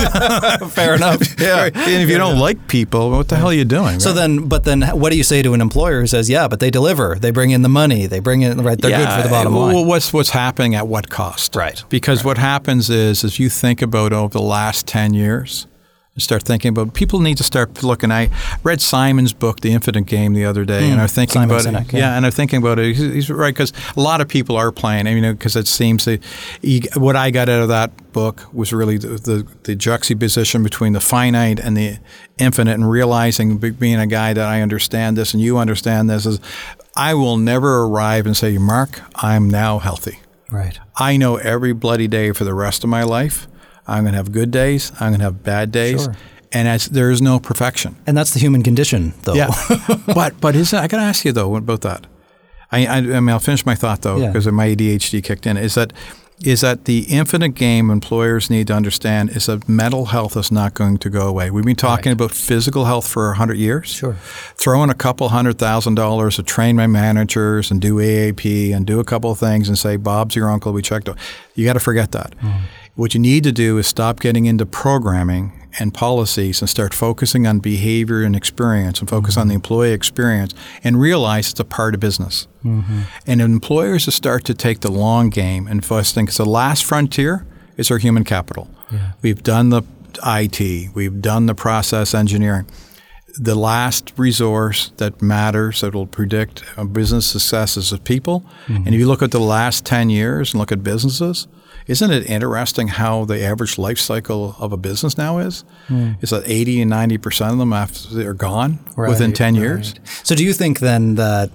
Fair enough. Yeah. And if you don't like people, what the hell are you doing? So then what do you say to an employer who says, yeah, but they deliver, they bring in the money, they bring in, right, they're good for the bottom line. Well, what's happening at what cost? Right. Because what happens is you think about over the last 10 years, and start thinking about, people need to start looking. I read Simon's book, The Infinite Game, the other day, and I'm thinking Simon about Sinek, it. Yeah, and I'm thinking about it. He's right, because a lot of people are playing. I mean, because it seems that what I got out of that book was really the juxtaposition between the finite and the infinite, and realizing, being a guy that I understand this and you understand this, is I will never arrive and say, Mark, I'm now healthy. Right. I know every bloody day for the rest of my life. I'm going to have good days. I'm going to have bad days. Sure. And there is no perfection. And that's the human condition, though. Yeah. but isn't, I got to ask you, though, about that. I mean, I'll finish my thought, though, because my ADHD kicked in, is that the infinite game employers need to understand is that mental health is not going to go away. We've been talking about physical health for 100 years. Sure. Throw in a couple $100,000 to train my managers and do AAP and do a couple of things and say, Bob's your uncle, we checked out. You got to forget that. What you need to do is stop getting into programming and policies and start focusing on behavior and experience and focus on the employee experience and realize it's a part of business. And employers start to take the long game and think, because the last frontier is our human capital. We've done the IT, we've done the process engineering. The last resource that matters, that will predict business success, is of people. And if you look at the last 10 years and look at businesses, isn't it interesting how the average life cycle of a business now is? Is that 80 and 90% of them after they're gone within 10 years? So do you think then that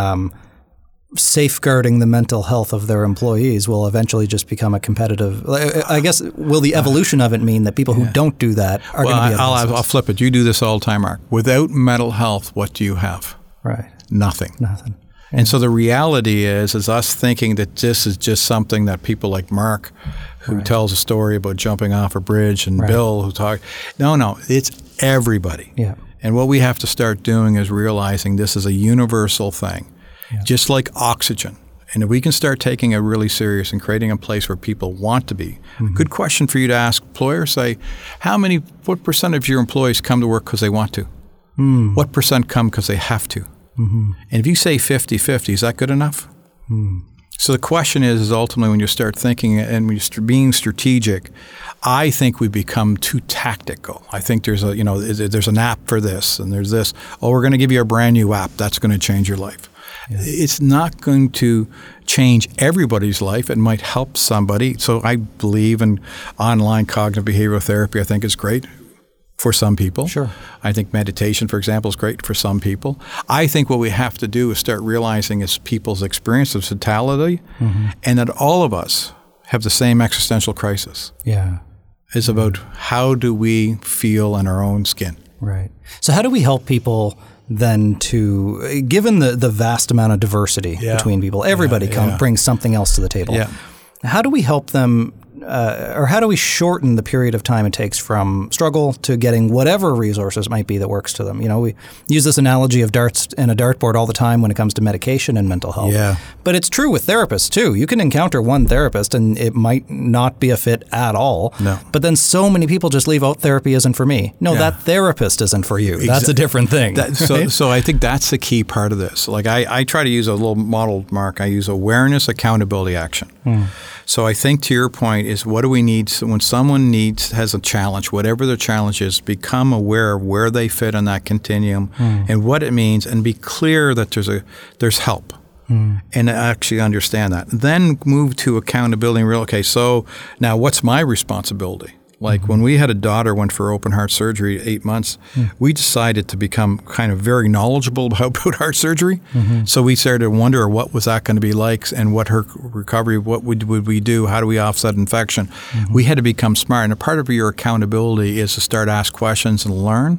safeguarding the mental health of their employees will eventually just become a competitive, I guess, will the evolution of it mean that people who don't do that are going to be I'll flip it. You do this all the time, Mark. Without mental health, what do you have? Right. Nothing. And so the reality is us thinking that this is just something that people like Mark, who tells a story about jumping off a bridge, and Bill, who talk. No, it's everybody. Yeah. And what we have to start doing is realizing this is a universal thing, just like oxygen. And if we can start taking it really serious and creating a place where people want to be, a good question for you to ask employers, say, what percent of your employees come to work because they want to? What percent come because they have to? And if you say 50-50, is that good enough? So the question is ultimately, when you start thinking and when you're being strategic, I think we become too tactical. I think there's an app for this and there's this. Oh, we're going to give you a brand new app. That's going to change your life. It's not going to change everybody's life. It might help somebody. So I believe in online cognitive behavioral therapy. I think it's great for some people. Sure. I think meditation, for example, is great for some people. I think what we have to do is start realizing is people's experience of totality, and that all of us have the same existential crisis. Yeah. It's about how do we feel in our own skin. Right. So how do we help people then to, given the vast amount of diversity between people, everybody brings something else to the table. Yeah. How do we help them, or how do we shorten the period of time it takes from struggle to getting whatever resources might be that works to them? You know, we use this analogy of darts and a dartboard all the time when it comes to medication and mental health. Yeah. But it's true with therapists too. You can encounter one therapist and it might not be a fit at all. No. But then so many people just leave out therapy isn't for me. No, that therapist isn't for you. That's a different thing. So I think that's the key part of this. Like I try to use a little model, Mark. I use awareness, accountability, action. So I think to your point is what do we need when someone has a challenge, whatever their challenge is, become aware of where they fit on that continuum and what it means, and be clear that there's help. And actually understand that. Then move to accountability and okay, so now what's my responsibility? Like when we had a daughter went for open heart surgery 8 months, we decided to become kind of very knowledgeable about heart surgery. So we started to wonder what was that going to be like and what her recovery, what would we do, how do we offset infection? We had to become smart. And a part of your accountability is to start ask questions and learn.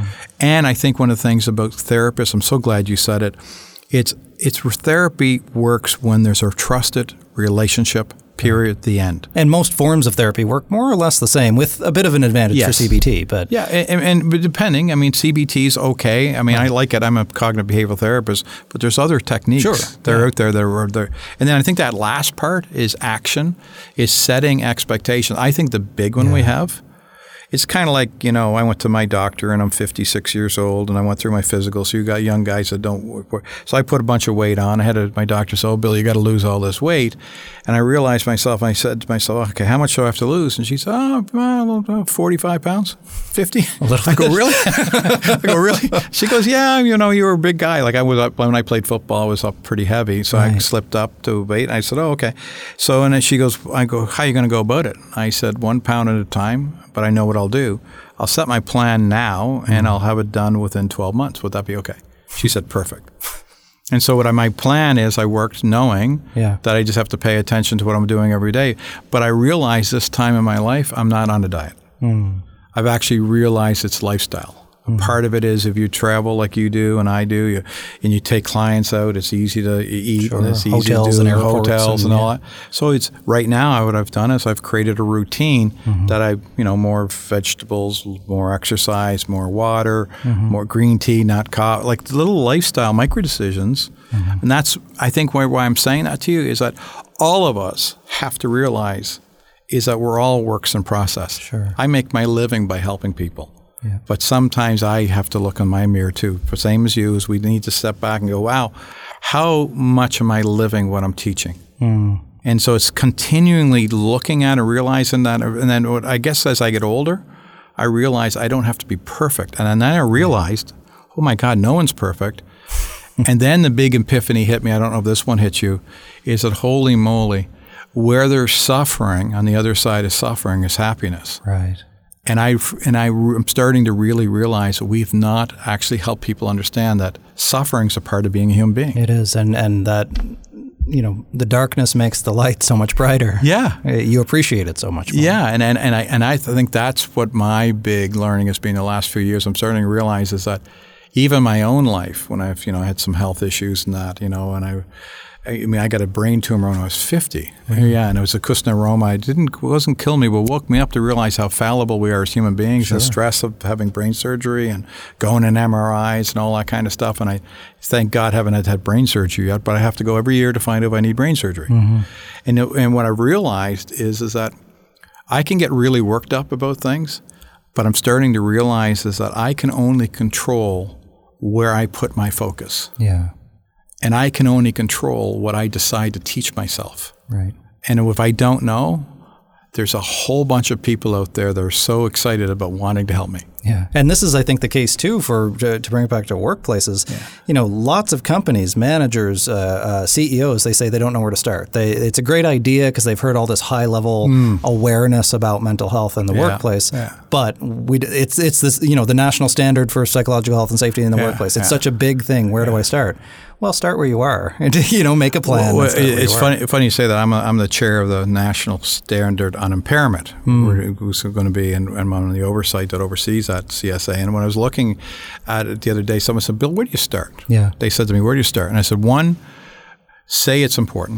And I think one of the things about therapists, I'm so glad you said it, it's therapy works when there's a trusted relationship. Period. The end. And most forms of therapy work more or less the same, with a bit of an advantage for CBT. But and depending, I mean, CBT is okay. I mean, I like it. I'm a cognitive behavioral therapist, but there's other techniques that are out there that are there. And then I think that last part is action, is setting expectations. I think the big one we have. It's kind of like, you know, I went to my doctor and I'm 56 years old and I went through my physical. So you got young guys that don't work. So I put a bunch of weight on. I had my doctor say, oh, Bill, you got to lose all this weight. And I realized I said to myself, okay, how much do I have to lose? And she said, oh, 45 pounds, 50. I go, really? I go, really? She goes, yeah, you know, you were a big guy. Like I was up, when I played football, I was up pretty heavy. So I slipped up to weight. I said, oh, okay. So, and then she goes, I go, how are you going to go about it? I said, 1 pound at a time. But I know what I'll do. I'll set my plan now, and I'll have it done within 12 months. Would that be okay? She said, perfect. And so my plan is I worked knowing that I just have to pay attention to what I'm doing every day. But I realized this time in my life, I'm not on a diet. I've actually realized it's lifestyle. Part of it is if you travel like you do and I do, and you take clients out, it's easy to eat and it's easy hotels to do and hotels and all that. So it's right now what I've done is I've created a routine that I, more vegetables, more exercise, more water, more green tea, not coffee, like little lifestyle micro decisions. And that's, I think why I'm saying that to you is that all of us have to realize is that we're all works in process. Sure. I make my living by helping people. Yeah. But sometimes I have to look in my mirror too. The same as you, is we need to step back and go, wow, how much am I living what I'm teaching? And so it's continually looking at and realizing that. And then I guess as I get older, I realize I don't have to be perfect. And then I realized, oh my God, no one's perfect. And then the big epiphany hit me, I don't know if this one hit you, is that holy moly, where there's suffering, on the other side of suffering is happiness. Right. And I'm starting to really realize that we've not actually helped people understand that suffering's a part of being a human being. It is, and that, the darkness makes the light so much brighter. Yeah. You appreciate it so much more. Yeah, and I think that's what my big learning has been the last few years. I'm starting to realize is that even my own life, when I've, had some health issues and that, and I got a brain tumor when I was 50. Yeah, and it was a Kussneroma. It wasn't killing me, but woke me up to realize how fallible we are as human beings, and the stress of having brain surgery and going in MRIs and all that kind of stuff. And I thank God haven't had brain surgery yet, but I have to go every year to find out if I need brain surgery. And what I realized is that I can get really worked up about things, but I'm starting to realize is that I can only control where I put my focus. Yeah. And I can only control what I decide to teach myself. Right. And if I don't know, there's a whole bunch of people out there that are so excited about wanting to help me. Yeah, and this is, I think, the case too to bring it back to workplaces. Yeah. Lots of companies, managers, CEOs, they say they don't know where to start. It's a great idea because they've heard all this high-level awareness about mental health in the workplace. Yeah. But it's this, the national standard for psychological health and safety in the workplace. It's such a big thing. Where do I start? Well, start where you are, and make a plan. Well, it's funny you say that. I'm the chair of the National Standard on Impairment, who's going to be, and I'm on the oversight that oversees that CSA. And when I was looking at it the other day, someone said, "Bill, where do you start?" Yeah. They said to me, "Where do you start?" And I said, "One, say it's important,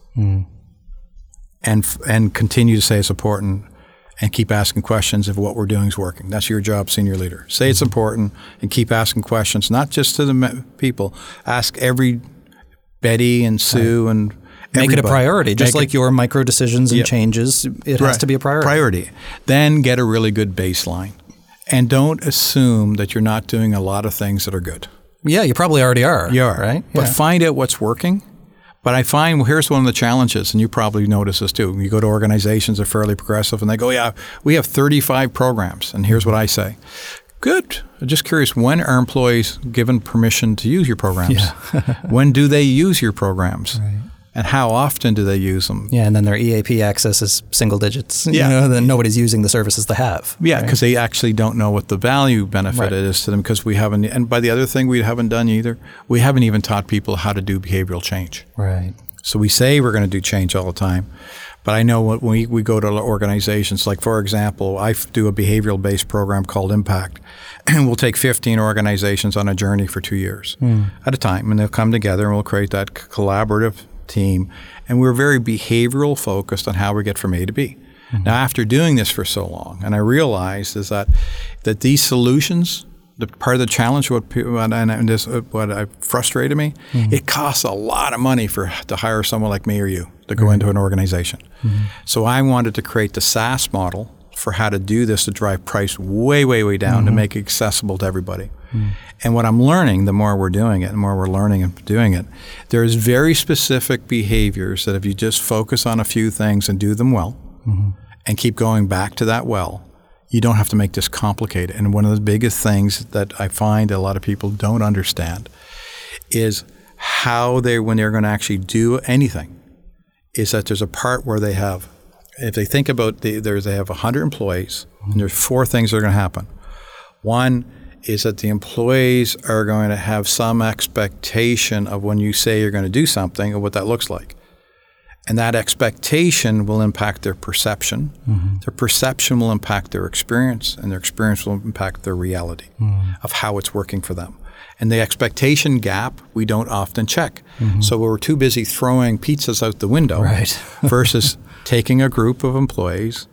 and continue to say it's important." And keep asking questions if what we're doing is working. That's your job, senior leader. Say it's important and keep asking questions, not just to the people. Ask every Betty and Sue and make it a priority. Just like your micro decisions and changes, it has to be a priority. Then get a really good baseline. And don't assume that you're not doing a lot of things that are good. Yeah, you probably already are. You are. Right? But find out what's working. But I find, here's one of the challenges, and you probably notice this too. You go to organizations that are fairly progressive, and they go, yeah, we have 35 programs. And here's what I say. Good. I'm just curious, when are employees given permission to use your programs? Yeah. When do they use your programs? Right. And how often do they use them? Yeah, and then their EAP access is single digits. Then nobody's using the services they have. Yeah, because they actually don't know what the value benefit is to them, because we haven't, and by the other thing we haven't done either, we haven't even taught people how to do behavioral change. Right. So we say we're going to do change all the time, but I know when we go to organizations, like for example, I do a behavioral-based program called Impact, and we'll take 15 organizations on a journey for 2 years at a time, and they'll come together and we'll create that collaborative team, and we're very behavioral focused on how we get from A to B. Now, after doing this for so long, and I realized is that these solutions, the part of the challenge, what frustrated me, it costs a lot of money to hire someone like me or you to go into an organization. So I wanted to create the SaaS model for how to do this to drive price way, way, way down to make it accessible to everybody. And what I'm learning, the more we're doing it, the more we're learning and doing it, there's very specific behaviors that if you just focus on a few things and do them well and keep going back to that well, you don't have to make this complicated. And one of the biggest things that I find a lot of people don't understand is how when they're going to actually do anything, is that there's a part where they have, if they think about they have 100 employees, and there's 4 things that are going to happen. One is that the employees are going to have some expectation of when you say you're going to do something and what that looks like. And that expectation will impact their perception. Their perception will impact their experience, and their experience will impact their reality of how it's working for them. And the expectation gap, we don't often check. So we're too busy throwing pizzas out the window versus taking a group of employees,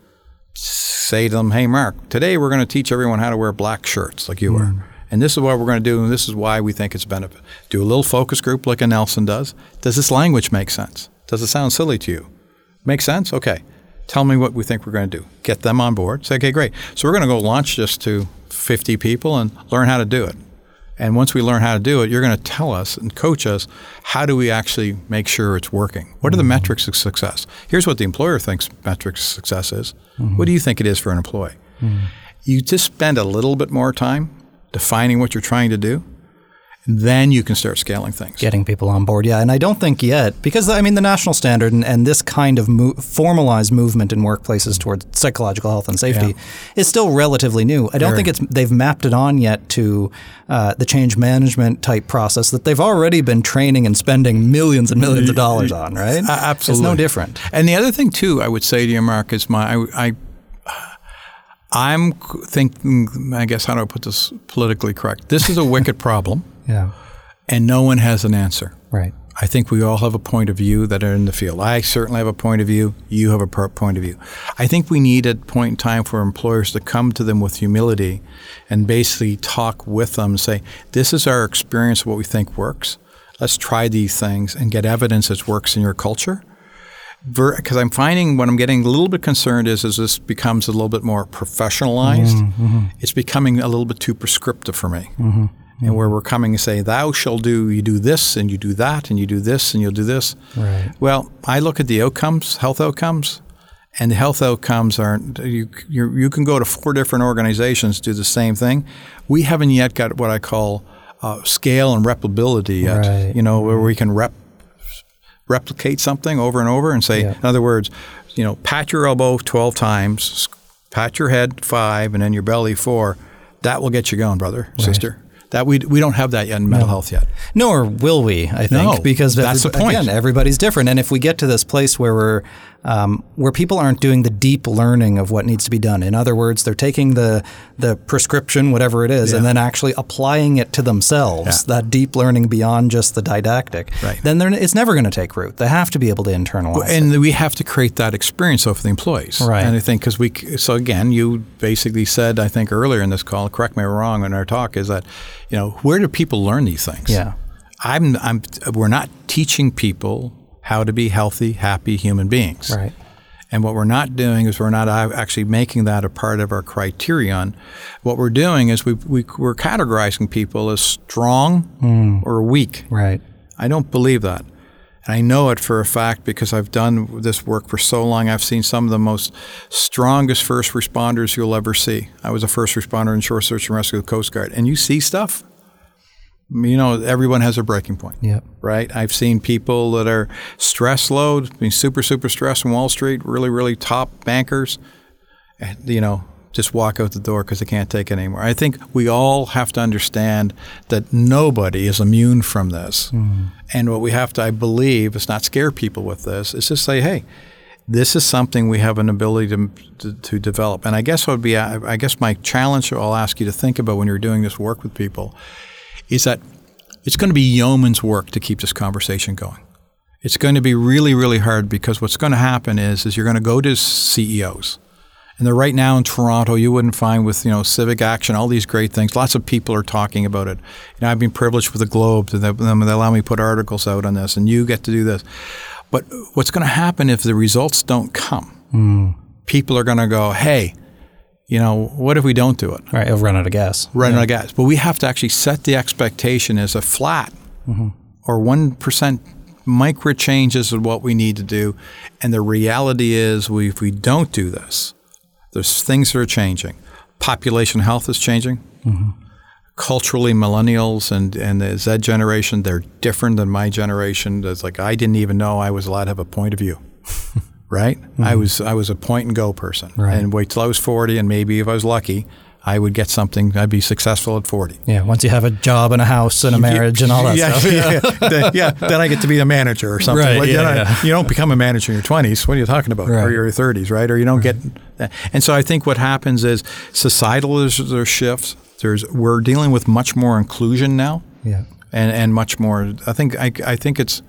say to them, hey, Mark, today we're going to teach everyone how to wear black shirts like you are. And this is what we're going to do, and this is why we think it's a benefit. Do a little focus group like a Nelson does. Does this language make sense? Does it sound silly to you? Make sense? Okay. Tell me what we think we're going to do. Get them on board. Say, okay, great. So we're going to go launch this to 50 people and learn how to do it. And once we learn how to do it, you're going to tell us and coach us, how do we actually make sure it's working? What are the metrics of success? Here's what the employer thinks metrics of success is. What do you think it is for an employee? You just spend a little bit more time defining what you're trying to do, then you can start scaling things. Getting people on board, yeah. And I don't think yet, because I mean the national standard and this kind of formalized movement in workplaces towards psychological health and safety is still relatively new. I don't think they've mapped it on yet to the change management type process that they've already been training and spending millions and millions of dollars on, right? Absolutely. It's no different. And the other thing too, I would say to you, Mark, is I'm thinking, I guess, how do I put this politically correct? This is a wicked problem. Yeah. And no one has an answer. Right. I think we all have a point of view that are in the field. I certainly have a point of view. You have a point of view. I think we need a point in time for employers to come to them with humility and basically talk with them and say, this is our experience of what we think works. Let's try these things and get evidence that works in your culture. Because I'm finding what I'm getting a little bit concerned is as this becomes a little bit more professionalized, it's becoming a little bit too prescriptive for me. And where we're coming and say, thou shall do, you do this, and you do that, and you do this, and you'll do this. Right. Well, I look at the outcomes, health outcomes, and the health outcomes aren't. You can go to 4 different organizations do the same thing. We haven't yet got what I call scale and replicability yet. Right. You know, where we can replicate something over and over and say, in other words, you know, pat your elbow 12 times, pat your head 5, and then your belly 4. That will get you going, brother, sister. That we don't have that yet in mental health yet. Nor will we, I think, because that's the point. Again, everybody's different. And if we get to this place where where people aren't doing the deep learning of what needs to be done, in other words, they're taking the prescription, whatever it is, and then actually applying it to themselves, that deep learning beyond just the didactic, then it's never going to take root. They have to be able to internalize and we have to create that experience for the employees. Right. And I think so again, you basically said, I think earlier in this call, correct me if I'm wrong in our talk, is that, you know, where do people learn these things? Yeah. We're not teaching people how to be healthy, happy human beings. Right. And what we're not doing is we're not actually making that a part of our criterion. What we're doing is we're categorizing people as strong or weak. Right. I don't believe that. And I know it for a fact because I've done this work for so long. I've seen some of the most strongest first responders you'll ever see. I was a first responder in shore search and rescue with the Coast Guard. And you see stuff. You know, everyone has a breaking point, right? I've seen people that are stress load, being super, super stressed on Wall Street, really, really top bankers, you know, just walk out the door because they can't take it anymore. I think we all have to understand that nobody is immune from this. And what we have to, I believe, is not scare people with this. It's just say, hey, this is something we have an ability to develop. And I guess my challenge I'll ask you to think about when you're doing this work with people is that it's going to be yeoman's work to keep this conversation going. It's going to be really, really hard because what's going to happen is you're going to go to CEOs. And they're right now in Toronto, you wouldn't find with, you know, civic action, all these great things. Lots of people are talking about it. You know, I've been privileged with the Globe. They allow me to put articles out on this, and you get to do this. But what's going to happen if the results don't come? People are going to go, hey, you know, what if we don't do it? Right, it'll run out of gas. Run out of gas. But we have to actually set the expectation as a flat or 1% micro changes of what we need to do. And the reality is if we don't do this, there's things that are changing. Population health is changing. Culturally, millennials and the Z generation, they're different than my generation. It's like I didn't even know I was allowed to have a point of view. Right? I was a point and go person. Right. And wait till I was 40, and maybe if I was lucky, I would get something. I'd be successful at 40. Yeah, once you have a job and a house and a marriage and all that stuff. Then I get to be the manager or something. Right, You don't become a manager in your 20s. What are you talking about? Right. Or your 30s, right? Or you don't get that. And so I think what happens is societal there's shifts. We're dealing with much more inclusion now. Yeah. And much more. I think it's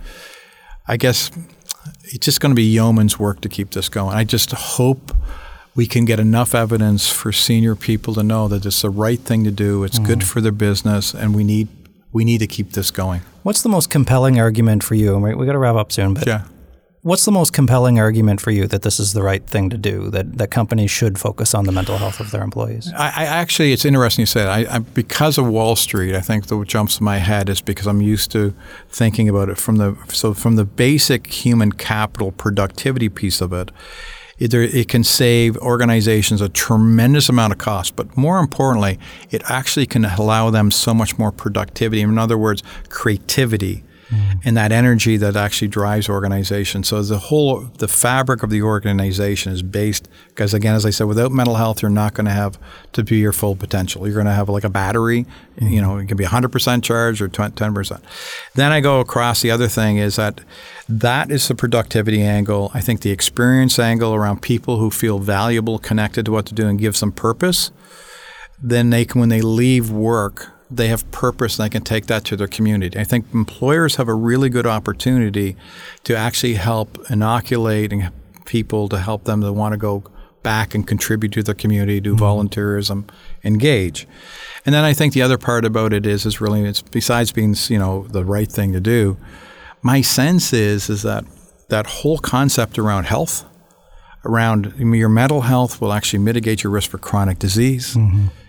just going to be yeoman's work to keep this going. I just hope we can get enough evidence for senior people to know that it's the right thing to do. It's good for their business, and we need to keep this going. What's the most compelling argument for you? We got to wrap up soon, but what's the most compelling argument for you that this is the right thing to do? That companies should focus on the mental health of their employees? I actually, it's interesting you say that. I because of Wall Street, I think what jumps in my head is because I'm used to thinking about it from the basic human capital productivity piece of it. It can save organizations a tremendous amount of cost, but more importantly, it actually can allow them so much more productivity. In other words, creativity and that energy that actually drives organizations. So the fabric of the organization is based, because again, as I said, without mental health, you're not going to have to be your full potential. You're going to have like a battery, you know, it can be 100% charged or 10%. Then I go across the other thing is that is the productivity angle. I think the experience angle around people who feel valuable, connected to what to do and gives them purpose. Then when they leave work, they have purpose and they can take that to their community. I think employers have a really good opportunity to actually help inoculate people to help them to want to go back and contribute to their community, do volunteerism, engage. And then I think the other part about it is really, it's besides being, you know, the right thing to do, my sense is that whole concept around health, around your mental health will actually mitigate your risk for chronic disease.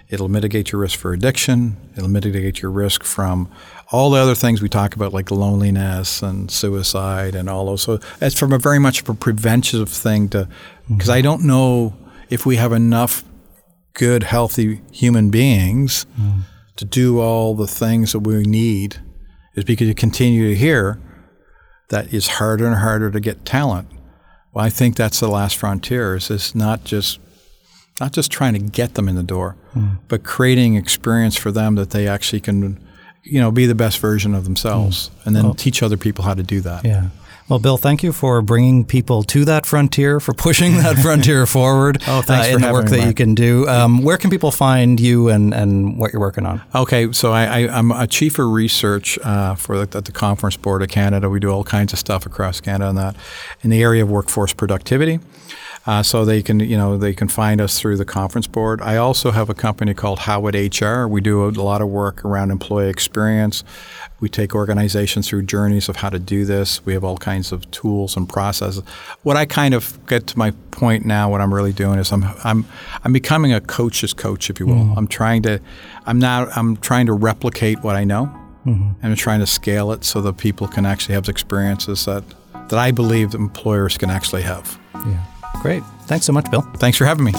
It'll mitigate your risk for addiction. It'll mitigate your risk from all the other things we talk about, like loneliness and suicide and all those. So it's from a very much of a preventive thing to, because I don't know if we have enough good, healthy human beings to do all the things that we need, is because you continue to hear that it's harder and harder to get talent. Well, I think that's the last frontier. Is not just trying to get them in the door, but creating experience for them that they actually can, be the best version of themselves, and then teach other people how to do that. Yeah. Well, Bill, thank you for bringing people to that frontier, for pushing that frontier forward thanks for in the work that Mark. you can do. Where can people find you and what you're working on? Okay, so I'm a chief of research at the Conference Board of Canada. We do all kinds of stuff across Canada in the area of workforce productivity. So they can find us through the Conference Board. I also have a company called Howitt HR. We do a lot of work around employee experience. We take organizations through journeys of how to do this. We have all kinds of tools and processes. What I kind of get to my point now, what I'm really doing is I'm becoming a coach's coach, if you will. I'm trying to replicate what I know, and I'm trying to scale it so that people can actually have experiences that I believe that employers can actually have. Yeah. Great. Thanks so much, Bill. Thanks for having me.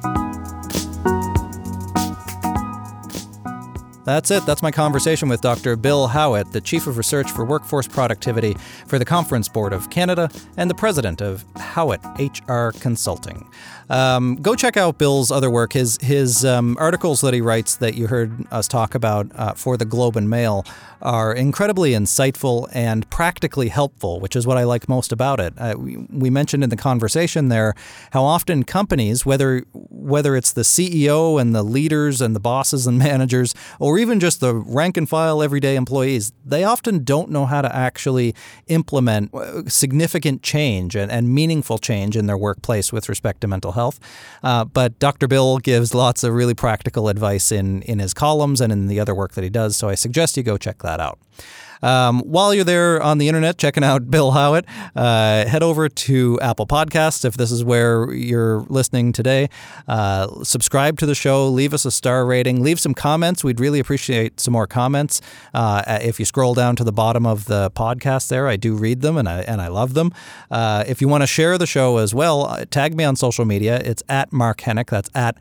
That's it. That's my conversation with Dr. Bill Howitt, the Chief of Research for Workforce Productivity for the Conference Board of Canada and the President of Howitt HR Consulting. Go check out Bill's other work. His articles that he writes that you heard us talk about for the Globe and Mail are incredibly insightful and practically helpful, which is what I like most about it. We mentioned in the conversation there how often companies, whether it's the CEO and the leaders and the bosses and managers, or even just the rank and file everyday employees, they often don't know how to actually implement significant change and meaningful change in their workplace with respect to mental health. But Dr. Bill gives lots of really practical advice in his columns and in the other work that he does, so I suggest you go check that out. While you're there on the internet checking out Bill Howitt, head over to Apple Podcasts if this is where you're listening today. Subscribe to the show, leave us a star rating, leave some comments. We'd really appreciate some more comments. If you scroll down to the bottom of the podcast there, I do read them and I love them. If you want to share the show as well, tag me on social media. It's at Mark Henick. That's at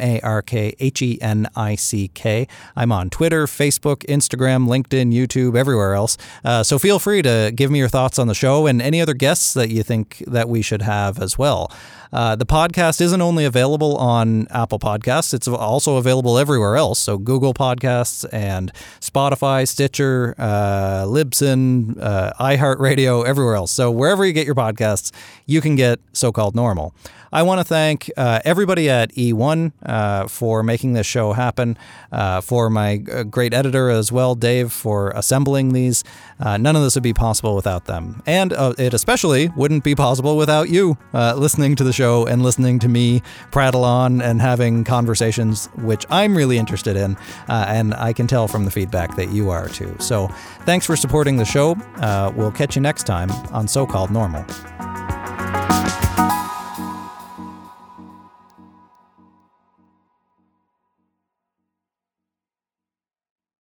MarkHenick. I'm on Twitter, Facebook, Instagram, LinkedIn, YouTube, everywhere else. So feel free to give me your thoughts on the show and any other guests that you think that we should have as well. The podcast isn't only available on Apple Podcasts, it's also available everywhere else. So Google Podcasts and Spotify, Stitcher, Libsyn, iHeartRadio, everywhere else. So wherever you get your podcasts, you can get So-Called Normal. I want to thank everybody at E1 for making this show happen, for my great editor as well, Dave, for assembling these. None of this would be possible without them. And it especially wouldn't be possible without you listening to the show and listening to me prattle on and having conversations, which I'm really interested in. And I can tell from the feedback that you are too. So thanks for supporting the show. We'll catch you next time on So-Called Normal.